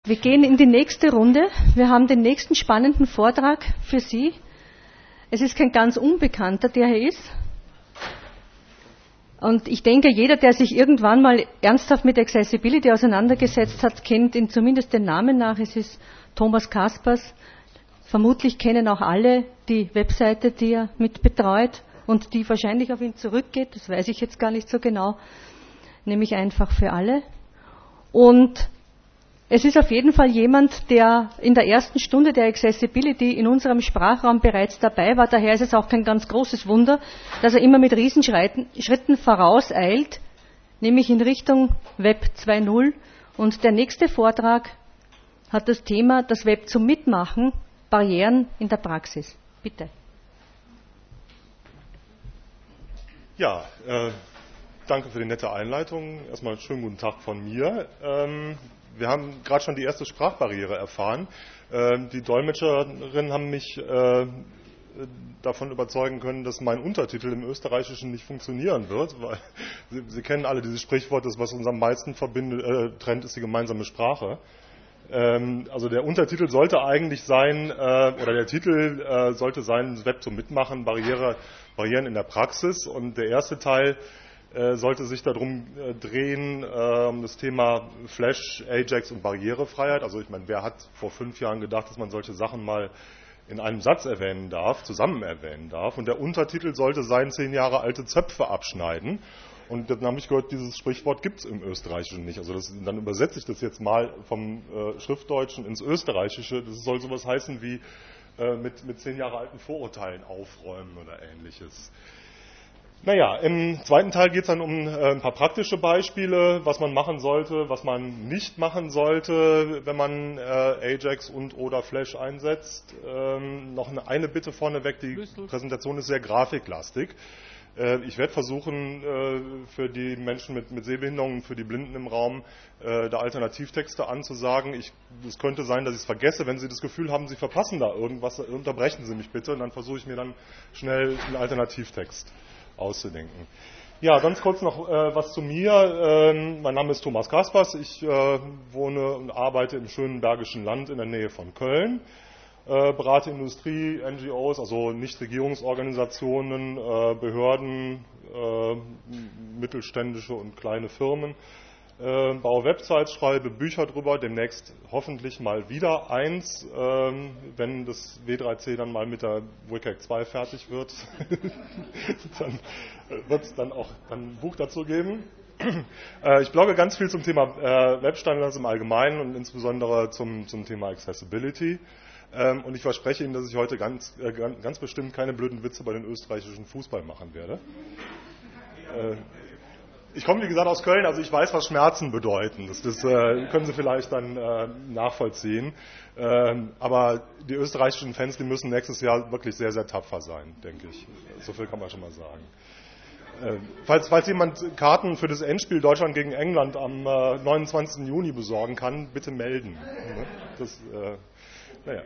Wir gehen in die nächste Runde. Wir haben den nächsten spannenden Vortrag für Sie. Es ist kein ganz Unbekannter, der hier ist. Und ich denke, jeder, der sich irgendwann mal ernsthaft mit Accessibility auseinandergesetzt hat, kennt ihn zumindest den Namen nach. Es ist Thomas Kaspers. Vermutlich kennen auch alle die Webseite, die er mit betreut und die wahrscheinlich auf ihn zurückgeht. Das weiß ich jetzt gar nicht so genau. Nämlich einfach für alle. Und es ist auf jeden Fall jemand, der in der ersten Stunde der Accessibility in unserem Sprachraum bereits dabei war. Daher ist es auch kein ganz großes Wunder, dass er immer mit Riesenschritten vorauseilt, nämlich in Richtung Web 2.0. Und der nächste Vortrag hat das Thema das Web zum Mitmachen, Barrieren in der Praxis. Bitte. Ja, danke für die nette Einleitung. Erstmal einen schönen guten Tag von mir. Wir haben gerade schon die erste Sprachbarriere erfahren. Die Dolmetscherinnen haben mich davon überzeugen können, dass mein Untertitel im Österreichischen nicht funktionieren wird, weil Sie kennen alle dieses Sprichwort, das was uns am meisten trennt, ist die gemeinsame Sprache. Also der Untertitel sollte eigentlich sein, oder der Titel sollte sein, das Web zum Mitmachen, Barrieren in der Praxis. Und der erste Teil sollte sich darum drehen, um das Thema Flash, Ajax und Barrierefreiheit. Also ich meine, wer hat vor 5 Jahren gedacht, dass man solche Sachen mal in einem Satz erwähnen darf, zusammen erwähnen darf. Und der Untertitel sollte sein, 10 Jahre alte Zöpfe abschneiden. Und dann habe ich gehört, dieses Sprichwort gibt es im Österreichischen nicht. Also dann übersetze ich das jetzt mal vom Schriftdeutschen ins Österreichische. Das soll sowas heißen wie mit 10 Jahre alten Vorurteilen aufräumen oder Ähnliches. Naja, im zweiten Teil geht es dann um ein paar praktische Beispiele, was man machen sollte, was man nicht machen sollte, wenn man Ajax und oder Flash einsetzt. Noch eine Bitte vorneweg, die Präsentation ist sehr grafiklastig. Ich werde versuchen, für die Menschen mit Sehbehinderungen, für die Blinden im Raum, da Alternativtexte anzusagen. Es könnte sein, dass ich es vergesse. Wenn Sie das Gefühl haben, Sie verpassen da irgendwas, unterbrechen Sie mich bitte und dann versuche ich mir dann schnell einen Alternativtext auszudenken. Ja, ganz kurz noch was zu mir. Mein Name ist Thomas Kaspers. Ich wohne und arbeite im schönen Bergischen Land in der Nähe von Köln. Berate Industrie, NGOs, also Nichtregierungsorganisationen, Behörden, mittelständische und kleine Firmen. Baue Websites, schreibe Bücher drüber, demnächst hoffentlich mal wieder eins, wenn das W3C dann mal mit der WCAG 2 fertig wird. Dann wird es dann auch ein Buch dazu geben. Ich blogge ganz viel zum Thema Webstandards im Allgemeinen und insbesondere zum Thema Accessibility. Und ich verspreche Ihnen, dass ich heute ganz bestimmt keine blöden Witze bei den österreichischen Fußball machen werde. Ich komme, wie gesagt, aus Köln, also ich weiß, was Schmerzen bedeuten. Das können Sie vielleicht dann nachvollziehen. Aber die österreichischen Fans, die müssen nächstes Jahr wirklich sehr, sehr tapfer sein, denke ich. So viel kann man schon mal sagen. Falls jemand Karten für das Endspiel Deutschland gegen England am 29. Juni besorgen kann, bitte melden. Naja.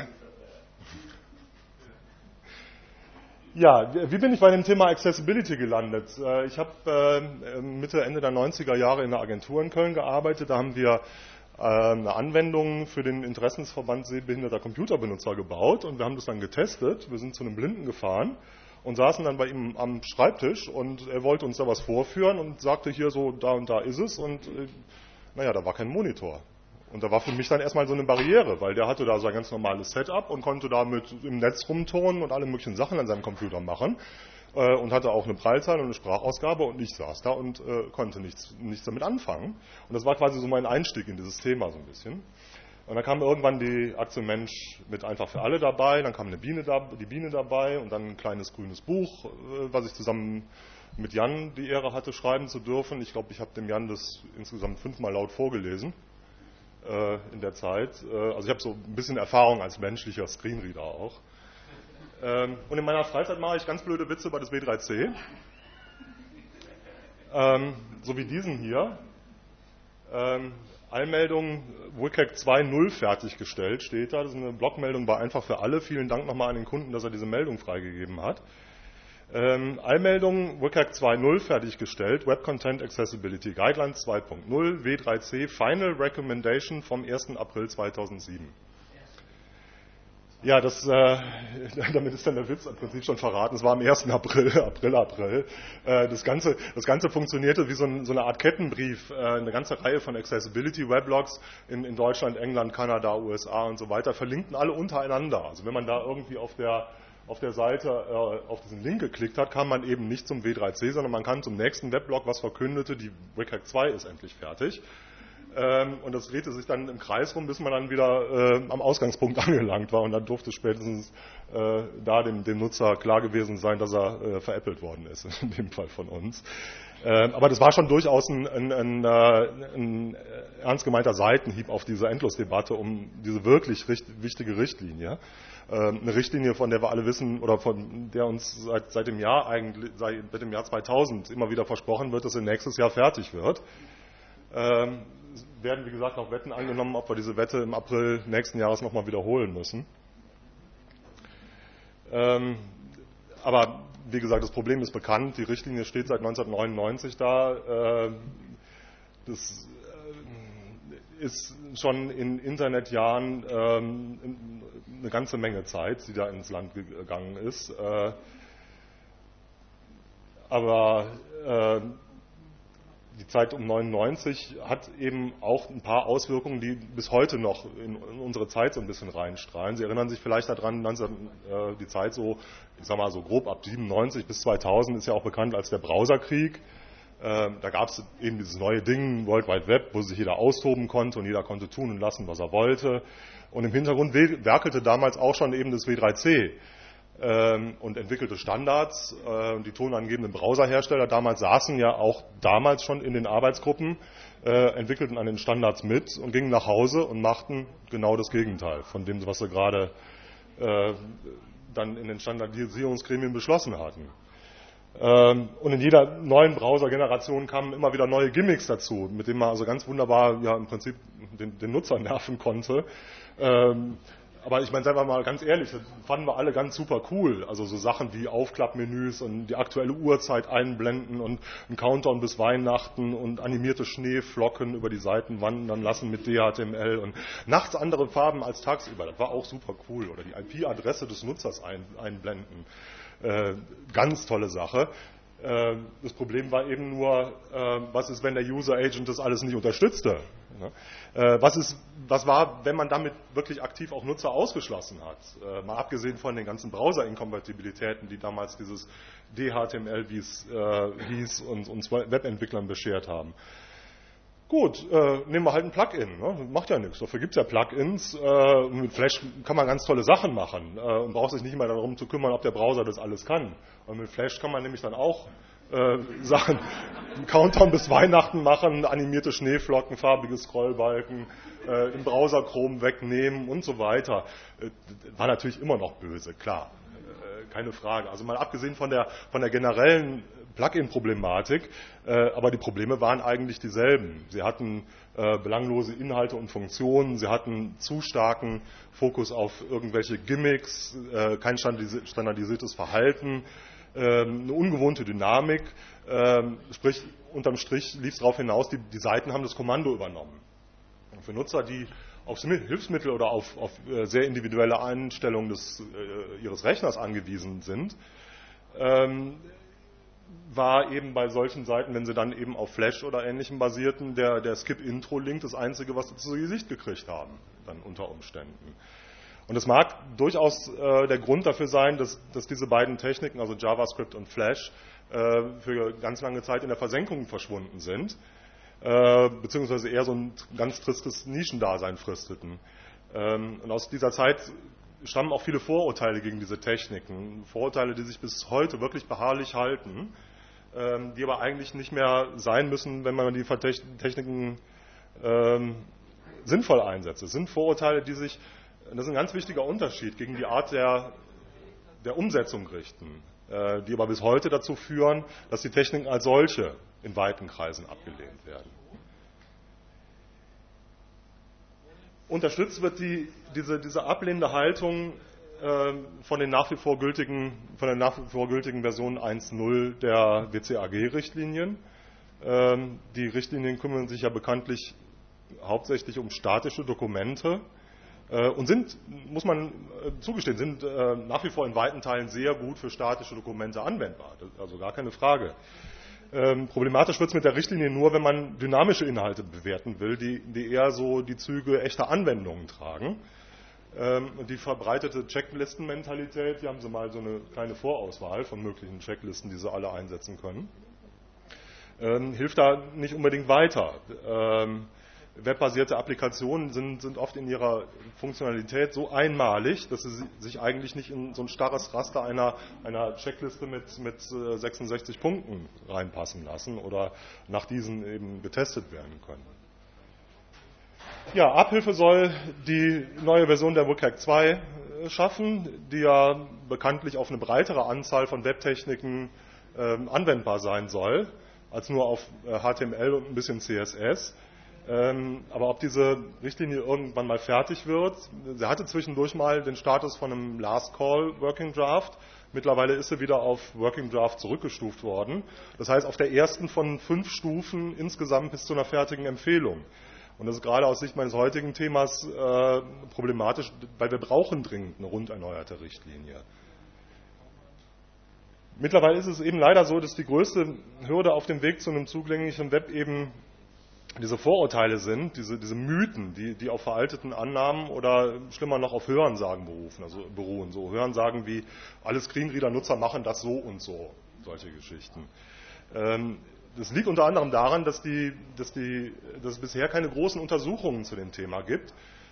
Ja, wie bin ich bei dem Thema Accessibility gelandet? Ich habe Mitte, Ende der 90er Jahre in einer Agentur in Köln gearbeitet. Da haben wir eine Anwendung für den Interessensverband sehbehinderter Computerbenutzer gebaut und wir haben das dann getestet. Wir sind zu einem Blinden gefahren und saßen dann bei ihm am Schreibtisch und er wollte uns da was vorführen und sagte hier so, da und da ist es und naja, da war kein Monitor. Und da war für mich dann erstmal so eine Barriere, weil der hatte da sein ganz normales Setup und konnte da im Netz rumturnen und alle möglichen Sachen an seinem Computer machen und hatte auch eine Prallzahl und eine Sprachausgabe und ich saß da und konnte nichts damit anfangen. Und das war quasi so mein Einstieg in dieses Thema so ein bisschen. Und dann kam irgendwann die Aktion Mensch mit Einfach für alle dabei, dann kam die Biene dabei und dann ein kleines grünes Buch, was ich zusammen mit Jan die Ehre hatte, schreiben zu dürfen. Ich glaube, ich habe dem Jan das insgesamt 5-mal laut vorgelesen in der Zeit. Also ich habe so ein bisschen Erfahrung als menschlicher Screenreader auch. Und in meiner Freizeit mache ich ganz blöde Witze über das W3C. So wie diesen hier. Eilmeldung WCAG 2.0 fertiggestellt steht da. Das ist eine Blogmeldung bei Einfach für alle. Vielen Dank nochmal an den Kunden, dass er diese Meldung freigegeben hat. Eilmeldung, WCAG 2.0 fertiggestellt, Web Content Accessibility Guidelines 2.0, W3C Final Recommendation vom 1. April 2007. Ja, damit ist dann der Witz im Prinzip schon verraten. Es war am 1. April. Das Ganze funktionierte wie so eine Art Kettenbrief. Eine ganze Reihe von Accessibility-Weblogs in Deutschland, England, Kanada, USA und so weiter verlinkten alle untereinander. Also wenn man da irgendwie auf der Seite auf diesen Link geklickt hat, kam man eben nicht zum W3C, sondern man kam zum nächsten Weblog, was verkündete, die WCAG 2 ist endlich fertig. Und das drehte sich dann im Kreis rum, bis man dann wieder am Ausgangspunkt angelangt war. Und dann durfte spätestens da dem Nutzer klar gewesen sein, dass er veräppelt worden ist, in dem Fall von uns. Aber das war schon durchaus ein ernst gemeinter Seitenhieb auf diese Endlosdebatte um diese wirklich wichtige Richtlinie. Eine Richtlinie, von der wir alle wissen, oder von der uns seit dem Jahr 2000 immer wieder versprochen wird, dass sie nächstes Jahr fertig wird. Es werden, wie gesagt, noch Wetten angenommen, ob wir diese Wette im April nächsten Jahres nochmal wiederholen müssen. Aber wie gesagt, das Problem ist bekannt. Die Richtlinie steht seit 1999 da. Das ist schon in Internetjahren eine ganze Menge Zeit, die da ins Land gegangen ist. Aber die Zeit um 99 hat eben auch ein paar Auswirkungen, die bis heute noch in unsere Zeit so ein bisschen reinstrahlen. Sie erinnern sich vielleicht daran, die Zeit so, ich sag mal so grob ab 97 bis 2000 ist ja auch bekannt als der Browserkrieg. Da gab es eben dieses neue Ding, World Wide Web, wo sich jeder austoben konnte und jeder konnte tun und lassen, was er wollte. Und im Hintergrund werkelte damals auch schon eben das W3C. Und entwickelte Standards. Die tonangebenden Browserhersteller damals saßen ja auch damals schon in den Arbeitsgruppen, entwickelten an den Standards mit und gingen nach Hause und machten genau das Gegenteil von dem, was sie gerade dann in den Standardisierungsgremien beschlossen hatten. Und in jeder neuen Browser-Generation kamen immer wieder neue Gimmicks dazu, mit denen man also ganz wunderbar ja im Prinzip den Nutzer nerven konnte. Aber ich meine, seien wir mal ganz ehrlich, das fanden wir alle ganz super cool. Also so Sachen wie Aufklappmenüs und die aktuelle Uhrzeit einblenden und ein Countdown bis Weihnachten und animierte Schneeflocken über die Seiten wandern lassen mit DHTML und nachts andere Farben als tagsüber. Das war auch super cool. Oder die IP-Adresse des Nutzers einblenden. Ganz tolle Sache. Das Problem war eben nur, was ist, wenn der User Agent das alles nicht unterstützte? Was war, wenn man damit wirklich aktiv auch Nutzer ausgeschlossen hat? Mal abgesehen von den ganzen Browser-Inkompatibilitäten, die damals dieses DHTML, wie es hieß, uns Webentwicklern beschert haben. Gut, nehmen wir halt ein Plugin. Ne? Macht ja nichts. Dafür gibt es ja Plugins. Mit Flash kann man ganz tolle Sachen machen und braucht sich nicht mehr darum zu kümmern, ob der Browser das alles kann. Und mit Flash kann man nämlich dann auch Sachen, Countdown bis Weihnachten machen, animierte Schneeflocken, farbige Scrollbalken, im Browser Chrome wegnehmen und so weiter. War natürlich immer noch böse, klar. Keine Frage. Also mal abgesehen von der generellen Plugin-Problematik, aber die Probleme waren eigentlich dieselben. Sie hatten belanglose Inhalte und Funktionen, sie hatten zu starken Fokus auf irgendwelche Gimmicks, kein standardisiertes Verhalten, eine ungewohnte Dynamik, sprich unterm Strich lief es darauf hinaus, die Seiten haben das Kommando übernommen. Und für Nutzer, die auf Hilfsmittel oder auf sehr individuelle Einstellungen ihres Rechners angewiesen sind, war eben bei solchen Seiten, wenn sie dann eben auf Flash oder Ähnlichem basierten, der Skip-Intro-Link das Einzige, was sie zu Gesicht gekriegt haben, dann unter Umständen. Und es mag durchaus der Grund dafür sein, dass diese beiden Techniken, also JavaScript und Flash, für ganz lange Zeit in der Versenkung verschwunden sind, beziehungsweise eher so ein ganz tristes Nischendasein fristeten. Und aus dieser Zeit stammen auch viele Vorurteile gegen diese Techniken. Vorurteile, die sich bis heute wirklich beharrlich halten, die aber eigentlich nicht mehr sein müssen, wenn man die Techniken sinnvoll einsetzt. Es sind Vorurteile, die sich, das ist ein ganz wichtiger Unterschied, gegen die Art der Umsetzung richten, die aber bis heute dazu führen, dass die Techniken als solche in weiten Kreisen abgelehnt werden. Unterstützt wird diese ablehnende Haltung von der nach wie vor gültigen Version 1.0 der WCAG-Richtlinien. Die Richtlinien kümmern sich ja bekanntlich hauptsächlich um statische Dokumente und sind, muss man zugestehen, sind nach wie vor in weiten Teilen sehr gut für statische Dokumente anwendbar. Also gar keine Frage. Problematisch wird es mit der Richtlinie nur, wenn man dynamische Inhalte bewerten will, die eher so die Züge echter Anwendungen tragen. Die verbreitete Checklistenmentalität, hier haben Sie mal so eine kleine Vorauswahl von möglichen Checklisten, die Sie alle einsetzen können, hilft da nicht unbedingt weiter. Webbasierte Applikationen sind oft in ihrer Funktionalität so einmalig, dass sie sich eigentlich nicht in so ein starres Raster einer Checkliste mit 66 Punkten reinpassen lassen oder nach diesen eben getestet werden können. Ja, Abhilfe soll die neue Version der WCAG 2 schaffen, die ja bekanntlich auf eine breitere Anzahl von Webtechniken anwendbar sein soll, als nur auf HTML und ein bisschen CSS. Aber ob diese Richtlinie irgendwann mal fertig wird, sie hatte zwischendurch mal den Status von einem Last Call Working Draft. Mittlerweile ist sie wieder auf Working Draft zurückgestuft worden. Das heißt, auf der ersten von 5 Stufen insgesamt bis zu einer fertigen Empfehlung. Und das ist gerade aus Sicht meines heutigen Themas problematisch, weil wir brauchen dringend eine rund erneuerte Richtlinie. Mittlerweile ist es eben leider so, dass die größte Hürde auf dem Weg zu einem zugänglichen Web eben diese Vorurteile sind, diese Mythen, die auf veralteten Annahmen oder schlimmer noch auf Hörensagen beruhen. So Hörensagen wie, alle Screenreader-Nutzer machen das so und so, solche Geschichten. Das liegt unter anderem daran, dass es bisher keine großen Untersuchungen zu dem Thema gibt.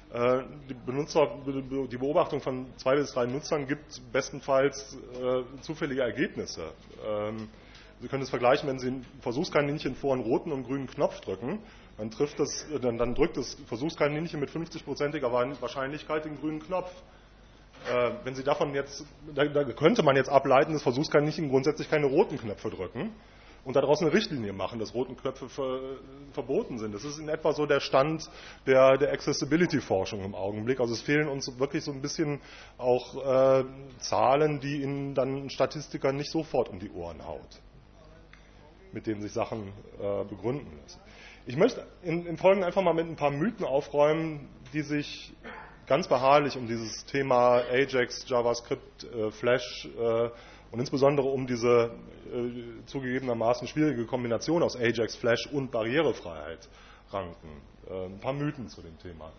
Die Beobachtung von 2 bis 3 Nutzern gibt bestenfalls zufällige Ergebnisse. Sie können es vergleichen, wenn Sie ein Versuchskaninchen vor einen roten und grünen Knopf drücken, dann drückt das Versuchskaninchen mit 50%iger Wahrscheinlichkeit den grünen Knopf. Wenn Sie davon jetzt, da könnte man jetzt ableiten, dass Versuchskaninchen grundsätzlich keine roten Knöpfe drücken und daraus eine Richtlinie machen, dass roten Knöpfe verboten sind. Das ist in etwa so der Stand der Accessibility-Forschung im Augenblick. Also es fehlen uns wirklich so ein bisschen auch Zahlen, die Ihnen dann Statistiker nicht sofort um die Ohren haut, mit denen sich Sachen begründen lassen. Ich möchte im Folgenden einfach mal mit ein paar Mythen aufräumen, die sich ganz beharrlich um dieses Thema Ajax, JavaScript, Flash und insbesondere um diese zugegebenermaßen schwierige Kombination aus Ajax, Flash und Barrierefreiheit ranken. Ein paar Mythen zu dem Thema.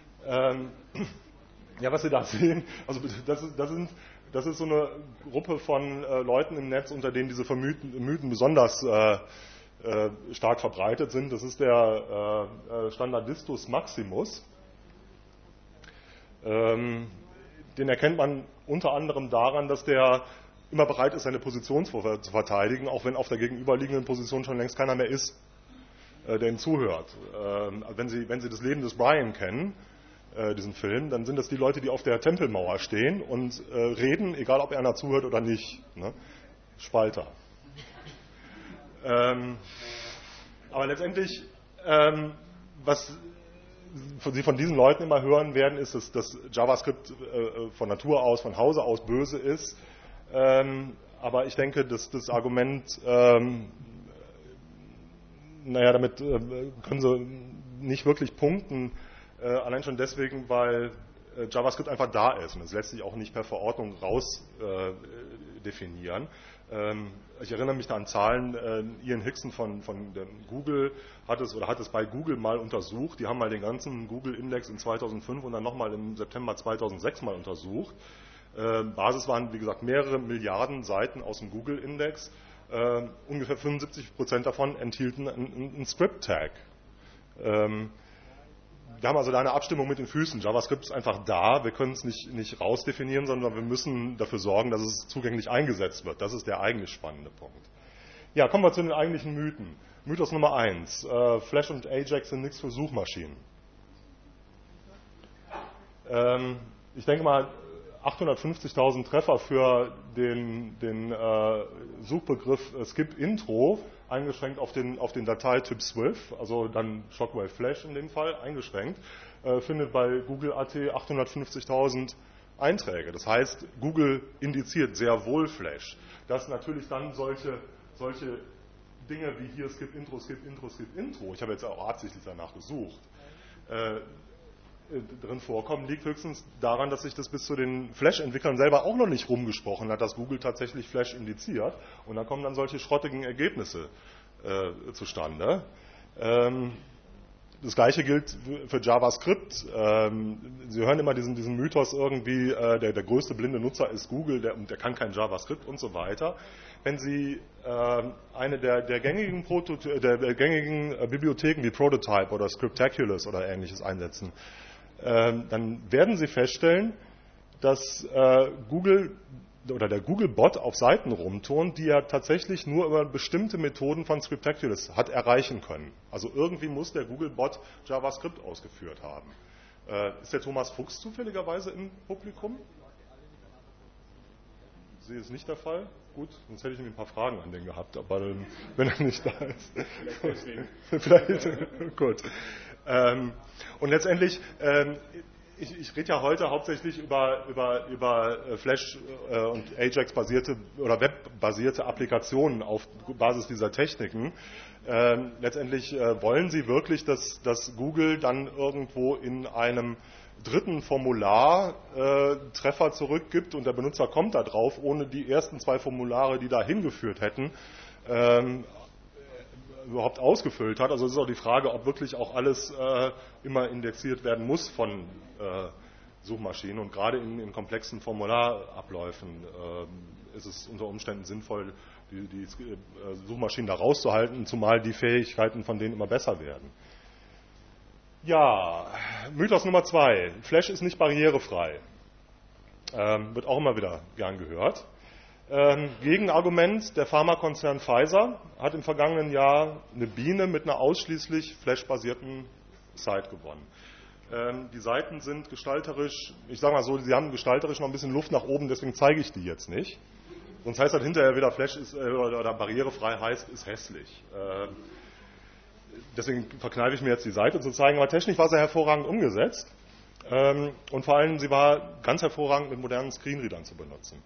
Ja, was Sie da sehen, also das ist so eine Gruppe von Leuten im Netz, unter denen diese Mythen besonders stark verbreitet sind. Das ist der Standardistus Maximus. Den erkennt man unter anderem daran, dass der immer bereit ist, seine Position zu verteidigen, auch wenn auf der gegenüberliegenden Position schon längst keiner mehr ist, der ihm zuhört. Wenn Sie das Leben des Brian kennen, diesen Film, dann sind das die Leute, die auf der Tempelmauer stehen und reden, egal ob einer zuhört oder nicht. Ne? Spalter. Aber letztendlich, was Sie von diesen Leuten immer hören werden, ist, dass JavaScript von Natur aus, von Hause aus böse ist. Aber ich denke, dass das Argument, damit können Sie nicht wirklich punkten, allein schon deswegen, weil JavaScript einfach da ist und es lässt sich auch nicht per Verordnung raus definieren. Ich erinnere mich da an Zahlen, Ian Hickson von Google hat es bei Google mal untersucht. Die haben mal den ganzen Google-Index in 2005 und dann nochmal im September 2006 mal untersucht. Basis waren, wie gesagt, mehrere Milliarden Seiten aus dem Google-Index. Ungefähr 75% davon enthielten einen Script-Tag. Wir haben also da eine Abstimmung mit den Füßen. JavaScript ist einfach da. Wir können es nicht rausdefinieren, sondern wir müssen dafür sorgen, dass es zugänglich eingesetzt wird. Das ist der eigentlich spannende Punkt. Ja, kommen wir zu den eigentlichen Mythen. Mythos Nummer 1. Flash und Ajax sind nichts für Suchmaschinen. Ich denke mal, 850.000 Treffer für den Suchbegriff Skip Intro, eingeschränkt auf den Dateityp Swift, also dann Shockwave Flash in dem Fall, eingeschränkt, findet bei Google.at 850.000 Einträge. Das heißt, Google indiziert sehr wohl Flash. Dass natürlich dann solche Dinge wie hier Skip Intro, ich habe jetzt auch absichtlich danach gesucht, drin vorkommen, liegt höchstens daran, dass sich das bis zu den Flash-Entwicklern selber auch noch nicht rumgesprochen hat, dass Google tatsächlich Flash indiziert. Und dann kommen dann solche schrottigen Ergebnisse zustande. Das Gleiche gilt für JavaScript. Sie hören immer diesen Mythos irgendwie, der größte blinde Nutzer ist Google, der kann kein JavaScript und so weiter. Wenn Sie eine der gängigen Bibliotheken wie Prototype oder Scriptaculous oder ähnliches einsetzen, dann werden Sie feststellen, dass Google oder der Google-Bot auf Seiten rumturnt, die er tatsächlich nur über bestimmte Methoden von Scriptaculous hat erreichen können. Also irgendwie muss der Google-Bot JavaScript ausgeführt haben. Ist der Thomas Fuchs zufälligerweise im Publikum? Ich sehe es nicht der Fall. Gut, sonst hätte ich ihm ein paar Fragen an den gehabt, aber wenn er nicht da ist. Vielleicht. Gut. Und letztendlich, ich rede ja heute hauptsächlich über Flash und Ajax-basierte oder Web-basierte Applikationen auf Basis dieser Techniken. Letztendlich wollen Sie wirklich, dass Google dann irgendwo in einem dritten Formular Treffer zurückgibt und der Benutzer kommt da drauf, ohne die ersten 2 Formulare, die da hingeführt hätten, überhaupt ausgefüllt hat. Also es ist auch die Frage, ob wirklich auch alles immer indexiert werden muss von Suchmaschinen. Und gerade in komplexen Formularabläufen ist es unter Umständen sinnvoll, die Suchmaschinen da rauszuhalten, zumal die Fähigkeiten von denen immer besser werden. Ja, Mythos Nummer 2. Flash ist nicht barrierefrei. Wird auch immer wieder gern gehört. Gegenargument, der Pharmakonzern Pfizer hat im vergangenen Jahr eine Biene mit einer ausschließlich Flash-basierten Site gewonnen. Die Seiten sind gestalterisch, ich sage mal so, sie haben gestalterisch noch ein bisschen Luft nach oben, deswegen zeige ich die jetzt nicht. Sonst heißt das hinterher wieder Flash ist, oder barrierefrei heißt, ist hässlich. Deswegen verkneife ich mir jetzt die Seite zu zeigen, aber technisch war sie hervorragend umgesetzt und vor allem sie war ganz hervorragend mit modernen Screenreadern zu benutzen.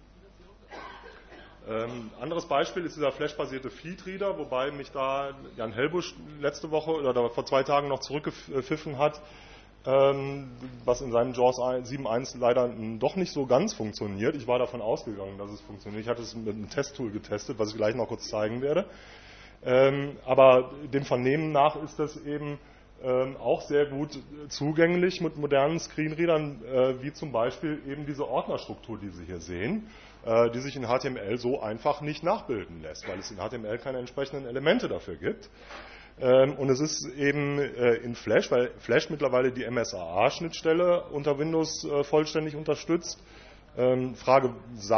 Anderes Beispiel ist dieser Flash-basierte Feedreader, wobei mich da Jan Hellbusch letzte Woche oder vor 2 Tagen noch zurückgepfiffen hat, was in seinem JAWS 7.1 leider doch nicht so ganz funktioniert. Ich war davon ausgegangen, dass es funktioniert. Ich hatte es mit einem Testtool getestet, was ich gleich noch kurz zeigen werde. Aber dem Vernehmen nach ist das eben auch sehr gut zugänglich mit modernen Screenreadern, wie zum Beispiel eben diese Ordnerstruktur, die Sie hier sehen, die sich in HTML so einfach nicht nachbilden lässt, weil es in HTML keine entsprechenden Elemente dafür gibt. Und es ist eben in Flash, weil Flash mittlerweile die MSAA-Schnittstelle unter Windows vollständig unterstützt. Frage,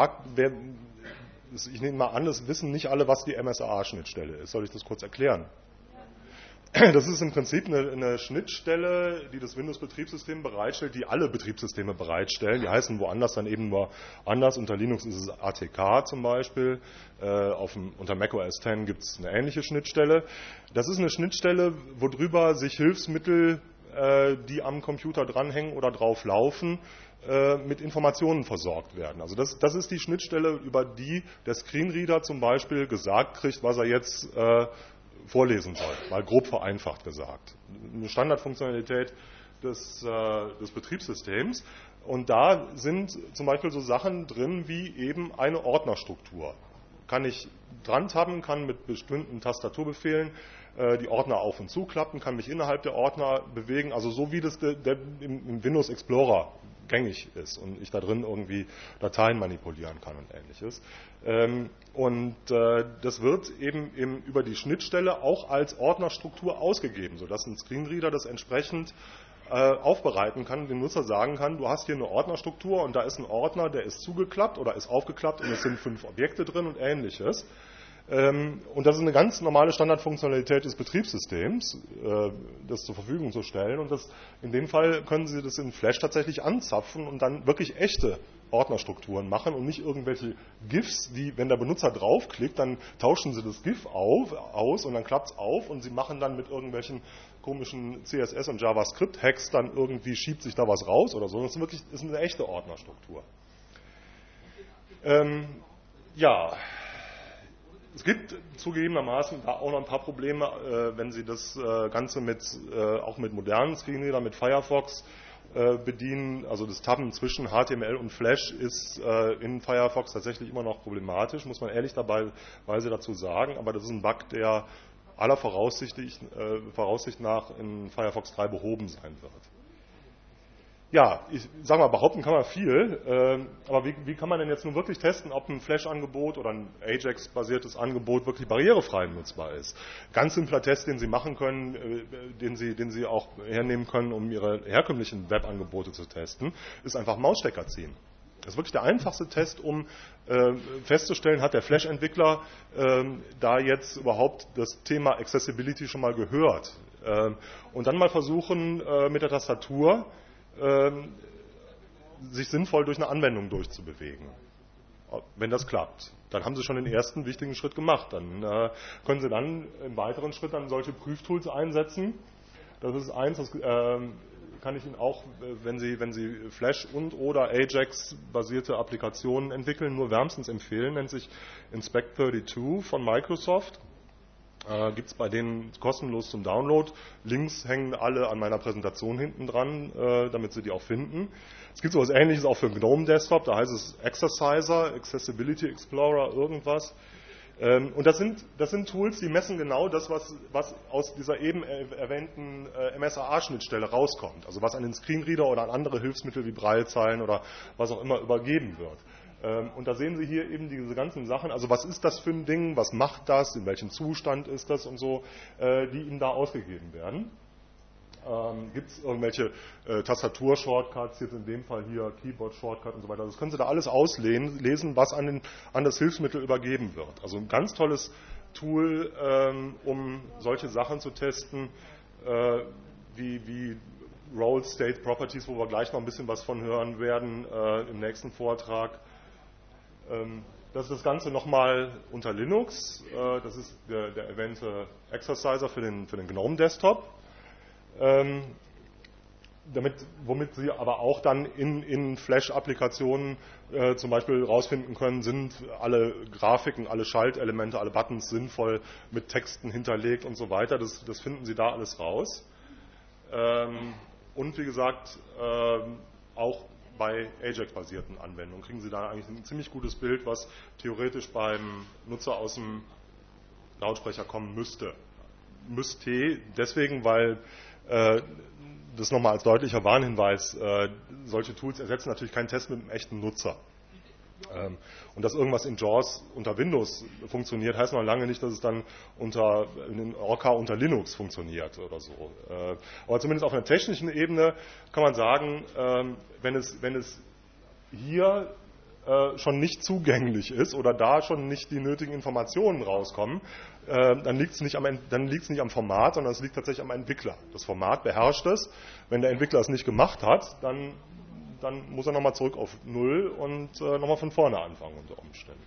ich nehme mal an, das wissen nicht alle, was die MSAA-Schnittstelle ist. Soll ich das kurz erklären? Das ist im Prinzip eine Schnittstelle, die das Windows-Betriebssystem bereitstellt, die alle Betriebssysteme bereitstellen. Die heißen woanders dann eben nur anders. Unter Linux ist es ATK zum Beispiel. Unter macOS X gibt es eine ähnliche Schnittstelle. Das ist eine Schnittstelle, worüber sich Hilfsmittel, die am Computer dranhängen oder drauf laufen, mit Informationen versorgt werden. Also das ist die Schnittstelle, über die der Screenreader zum Beispiel gesagt kriegt, was er jetzt vorlesen soll, mal grob vereinfacht gesagt. Eine Standardfunktionalität des Betriebssystems. Und da sind zum Beispiel so Sachen drin wie eben eine Ordnerstruktur. Kann ich dran tappen, kann mit bestimmten Tastaturbefehlen die Ordner auf und zu klappen, kann mich innerhalb der Ordner bewegen, also so wie das im Windows Explorer gängig ist und ich da drin irgendwie Dateien manipulieren kann und ähnliches. Das wird eben über die Schnittstelle auch als Ordnerstruktur ausgegeben, sodass ein Screenreader das entsprechend aufbereiten kann, dem Nutzer sagen kann, du hast hier eine Ordnerstruktur und da ist ein Ordner, der ist zugeklappt oder ist aufgeklappt und es sind 5 Objekte drin und ähnliches. Und das ist eine ganz normale Standardfunktionalität des Betriebssystems, das zur Verfügung zu stellen. Und in dem Fall können Sie das in Flash tatsächlich anzapfen und dann wirklich echte Ordnerstrukturen machen und nicht irgendwelche GIFs, die, wenn der Benutzer draufklickt, dann tauschen Sie das GIF aus und dann klappt es auf und Sie machen dann mit irgendwelchen komischen CSS und JavaScript-Hacks dann irgendwie schiebt sich da was raus oder so. Das ist eine echte Ordnerstruktur. Ja, es gibt zugegebenermaßen da auch noch ein paar Probleme, wenn Sie das Ganze auch mit modernen Screenreader, mit Firefox bedienen. Also das Tabben zwischen HTML und Flash ist in Firefox tatsächlich immer noch problematisch, muss man ehrlicherweise dazu sagen. Aber das ist ein Bug, der aller Voraussicht nach in Firefox 3 behoben sein wird. Ja, ich sage mal, behaupten kann man viel, aber wie kann man denn jetzt nun wirklich testen, ob ein Flash-Angebot oder ein Ajax-basiertes Angebot wirklich barrierefrei nutzbar ist? Ganz simpler Test, den Sie machen können, den Sie auch hernehmen können, um Ihre herkömmlichen Webangebote zu testen, ist einfach Mausstecker ziehen. Das ist wirklich der einfachste Test, um festzustellen, hat der Flash-Entwickler da jetzt überhaupt das Thema Accessibility schon mal gehört. Und dann mal versuchen, mit der Tastatur sich sinnvoll durch eine Anwendung durchzubewegen. Wenn das klappt, dann haben Sie schon den ersten wichtigen Schritt gemacht. Dann können Sie dann im weiteren Schritt dann solche Prüftools einsetzen. Das ist eins, das kann ich Ihnen auch, wenn Sie Flash und oder Ajax basierte Applikationen entwickeln, nur wärmstens empfehlen. Nennt sich Inspect32 von Microsoft. Gibt es bei denen kostenlos zum Download. Links hängen alle an meiner Präsentation hinten dran, damit Sie die auch finden. Es gibt so etwas Ähnliches auch für GNOME Desktop, da heißt es Exerciser, Accessibility Explorer, irgendwas. Und das sind Tools, die messen genau das, was aus dieser eben erwähnten MSAA-Schnittstelle rauskommt. Also was an den Screenreader oder an andere Hilfsmittel wie Braillezeilen oder was auch immer übergeben wird. Und da sehen Sie hier eben diese ganzen Sachen, also was ist das für ein Ding, was macht das, in welchem Zustand ist das und so, die Ihnen da ausgegeben werden. Gibt es irgendwelche Tastatur-Shortcuts, jetzt in dem Fall hier Keyboard-Shortcut und so weiter. Das können Sie da alles auslesen, was an das Hilfsmittel übergeben wird. Also ein ganz tolles Tool, um solche Sachen zu testen, wie Role State Properties, wo wir gleich noch ein bisschen was von hören werden im nächsten Vortrag. Das ist das Ganze nochmal unter Linux. Das ist der erwähnte Exerciser für den GNOME Desktop. Womit Sie aber auch dann in Flash-Applikationen zum Beispiel rausfinden können, sind alle Grafiken, alle Schaltelemente, alle Buttons sinnvoll mit Texten hinterlegt und so weiter. Das finden Sie da alles raus. Und wie gesagt, auch bei Ajax-basierten Anwendungen kriegen Sie da eigentlich ein ziemlich gutes Bild, was theoretisch beim Nutzer aus dem Lautsprecher kommen müsste. Deswegen, weil das nochmal als deutlicher Warnhinweis, solche Tools ersetzen natürlich keinen Test mit einem echten Nutzer. Und dass irgendwas in JAWS unter Windows funktioniert, heißt noch lange nicht, dass es dann in Orca unter Linux funktioniert oder so. Aber zumindest auf einer technischen Ebene kann man sagen, wenn es hier schon nicht zugänglich ist oder da schon nicht die nötigen Informationen rauskommen, dann liegt es nicht am Format, sondern es liegt tatsächlich am Entwickler. Das Format beherrscht es. Wenn der Entwickler es nicht gemacht hat, dann muss er nochmal zurück auf Null und nochmal von vorne anfangen unter Umständen.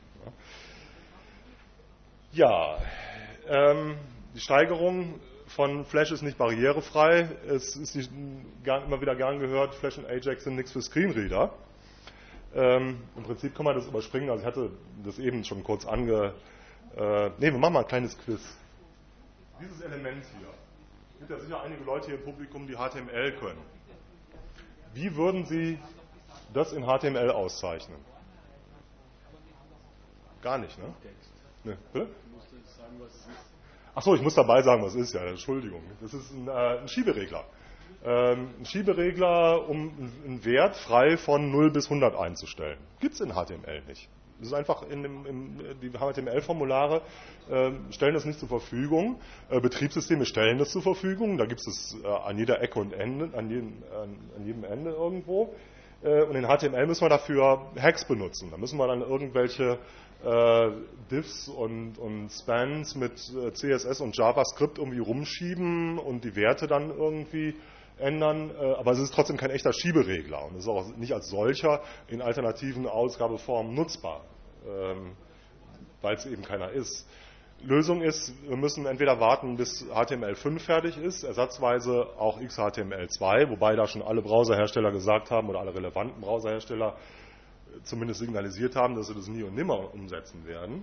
Ja, die Steigerung von Flash ist nicht barrierefrei. Es ist immer wieder gern gehört, Flash und Ajax sind nichts für Screenreader. Im Prinzip kann man das überspringen. Also ich hatte das eben schon kurz wir machen mal ein kleines Quiz. Dieses Element hier. Es gibt ja sicher einige Leute hier im Publikum, die HTML können. Wie würden Sie das in HTML auszeichnen? Gar nicht, ne? Ne, bitte? Achso, ich muss dabei sagen, was es ist. Ja, Entschuldigung. Das ist ein Schieberegler. Ein Schieberegler, um einen Wert frei von 0 bis 100 einzustellen. Gibt es in HTML nicht. Das ist einfach die HTML-Formulare stellen das nicht zur Verfügung. Betriebssysteme stellen das zur Verfügung. Da gibt es an jeder Ecke und Ende, an jedem Ende irgendwo. Und in HTML müssen wir dafür Hacks benutzen. Da müssen wir dann irgendwelche Diffs und Spans mit CSS und JavaScript irgendwie rumschieben und die Werte dann irgendwie ändern, aber es ist trotzdem kein echter Schieberegler und es ist auch nicht als solcher in alternativen Ausgabeformen nutzbar, weil es eben keiner ist. Lösung ist, wir müssen entweder warten, bis HTML5 fertig ist, ersatzweise auch XHTML2, wobei da schon alle Browserhersteller gesagt haben oder alle relevanten Browserhersteller zumindest signalisiert haben, dass sie das nie und nimmer umsetzen werden.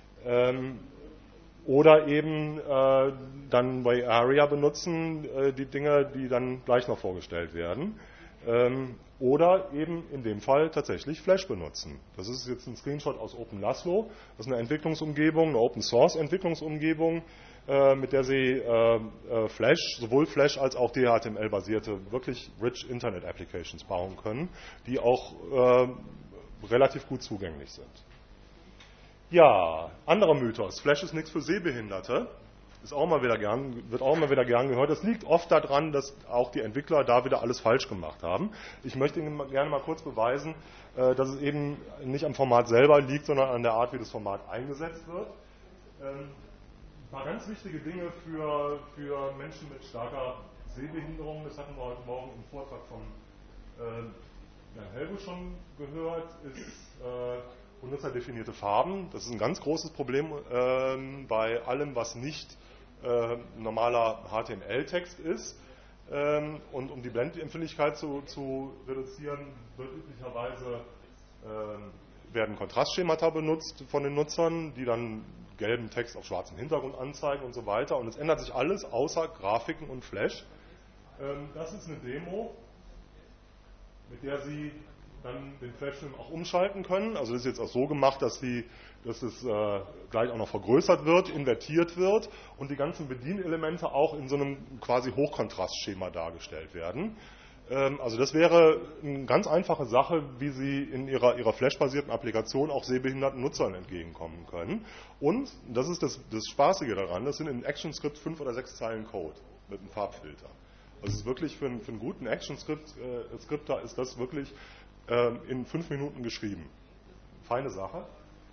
Oder eben dann bei ARIA benutzen die Dinge, die dann gleich noch vorgestellt werden. Oder eben in dem Fall tatsächlich Flash benutzen. Das ist jetzt ein Screenshot aus OpenLaslo. Das ist eine Entwicklungsumgebung, eine Open-Source-Entwicklungsumgebung, mit der Sie Flash, sowohl Flash als auch DHTML-basierte, wirklich Rich Internet Applications bauen können, die auch relativ gut zugänglich sind. Ja, anderer Mythos. Flash ist nichts für Sehbehinderte. Wird auch mal wieder gern gehört. Das liegt oft daran, dass auch die Entwickler da wieder alles falsch gemacht haben. Ich möchte Ihnen gerne mal kurz beweisen, dass es eben nicht am Format selber liegt, sondern an der Art, wie das Format eingesetzt wird. Ein paar ganz wichtige Dinge für Menschen mit starker Sehbehinderung, das hatten wir heute Morgen im Vortrag von Jan Helge schon gehört, ist benutzerdefinierte Farben. Das ist ein ganz großes Problem bei allem, was nicht normaler HTML-Text ist. Und um die Blendempfindlichkeit zu reduzieren, werden Kontrastschemata benutzt von den Nutzern, die dann gelben Text auf schwarzem Hintergrund anzeigen und so weiter. Und es ändert sich alles außer Grafiken und Flash. Das ist eine Demo, mit der Sie dann den Flashfilm auch umschalten können. Also das ist jetzt auch so gemacht, dass es gleich auch noch vergrößert wird, invertiert wird und die ganzen Bedienelemente auch in so einem quasi Hochkontrastschema dargestellt werden. Also das wäre eine ganz einfache Sache, wie Sie in Ihrer Flash-basierten Applikation auch sehbehinderten Nutzern entgegenkommen können. Und, das ist das Spaßige daran, das sind in ActionScript 5 oder 6 Zeilen Code mit einem Farbfilter. Also es ist wirklich für einen guten ActionScripter ist das wirklich in 5 Minuten geschrieben. Feine Sache.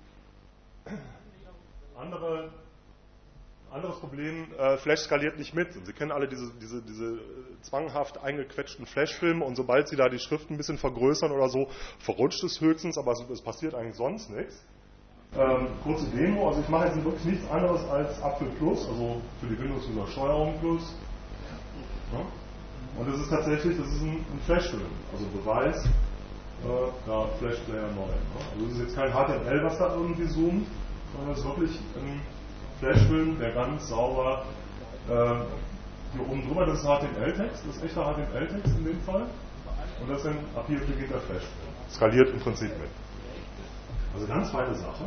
Anderes Problem, Flash skaliert nicht mit. Und Sie kennen alle diese zwanghaft eingequetschten Flashfilme und sobald Sie da die Schrift ein bisschen vergrößern oder so, verrutscht es höchstens, aber es passiert eigentlich sonst nichts. Kurze Demo, also ich mache jetzt wirklich nichts anderes als Apfel Plus, also für die Windows-User Steuerung Plus. Ja? Und das ist tatsächlich, ein Flashfilm, also Beweis, da Flash Player 9. Also das ist jetzt kein HTML, was da irgendwie zoomt, sondern es ist wirklich ein Flashfilm, der ganz sauber hier oben drüber, das ist HTML-Text, das ist echter HTML-Text in dem Fall. Und das sind ab hier beginnt der Flashfilm. Skaliert im Prinzip mit. Also ganz feine Sache.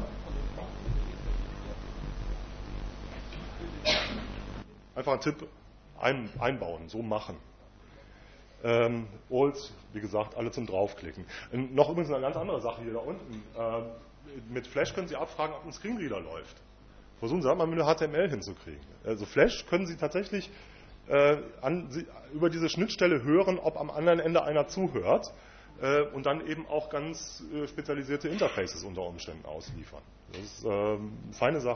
Einfach ein Tipp einbauen, so machen. Alt, wie gesagt, alle zum Draufklicken. Noch übrigens eine ganz andere Sache hier da unten. Mit Flash können Sie abfragen, ob ein Screenreader läuft. Versuchen Sie mal mit einer HTML hinzukriegen. Also Flash können Sie tatsächlich über diese Schnittstelle hören, ob am anderen Ende einer zuhört und dann eben auch ganz spezialisierte Interfaces unter Umständen ausliefern. Das ist eine feine Sache.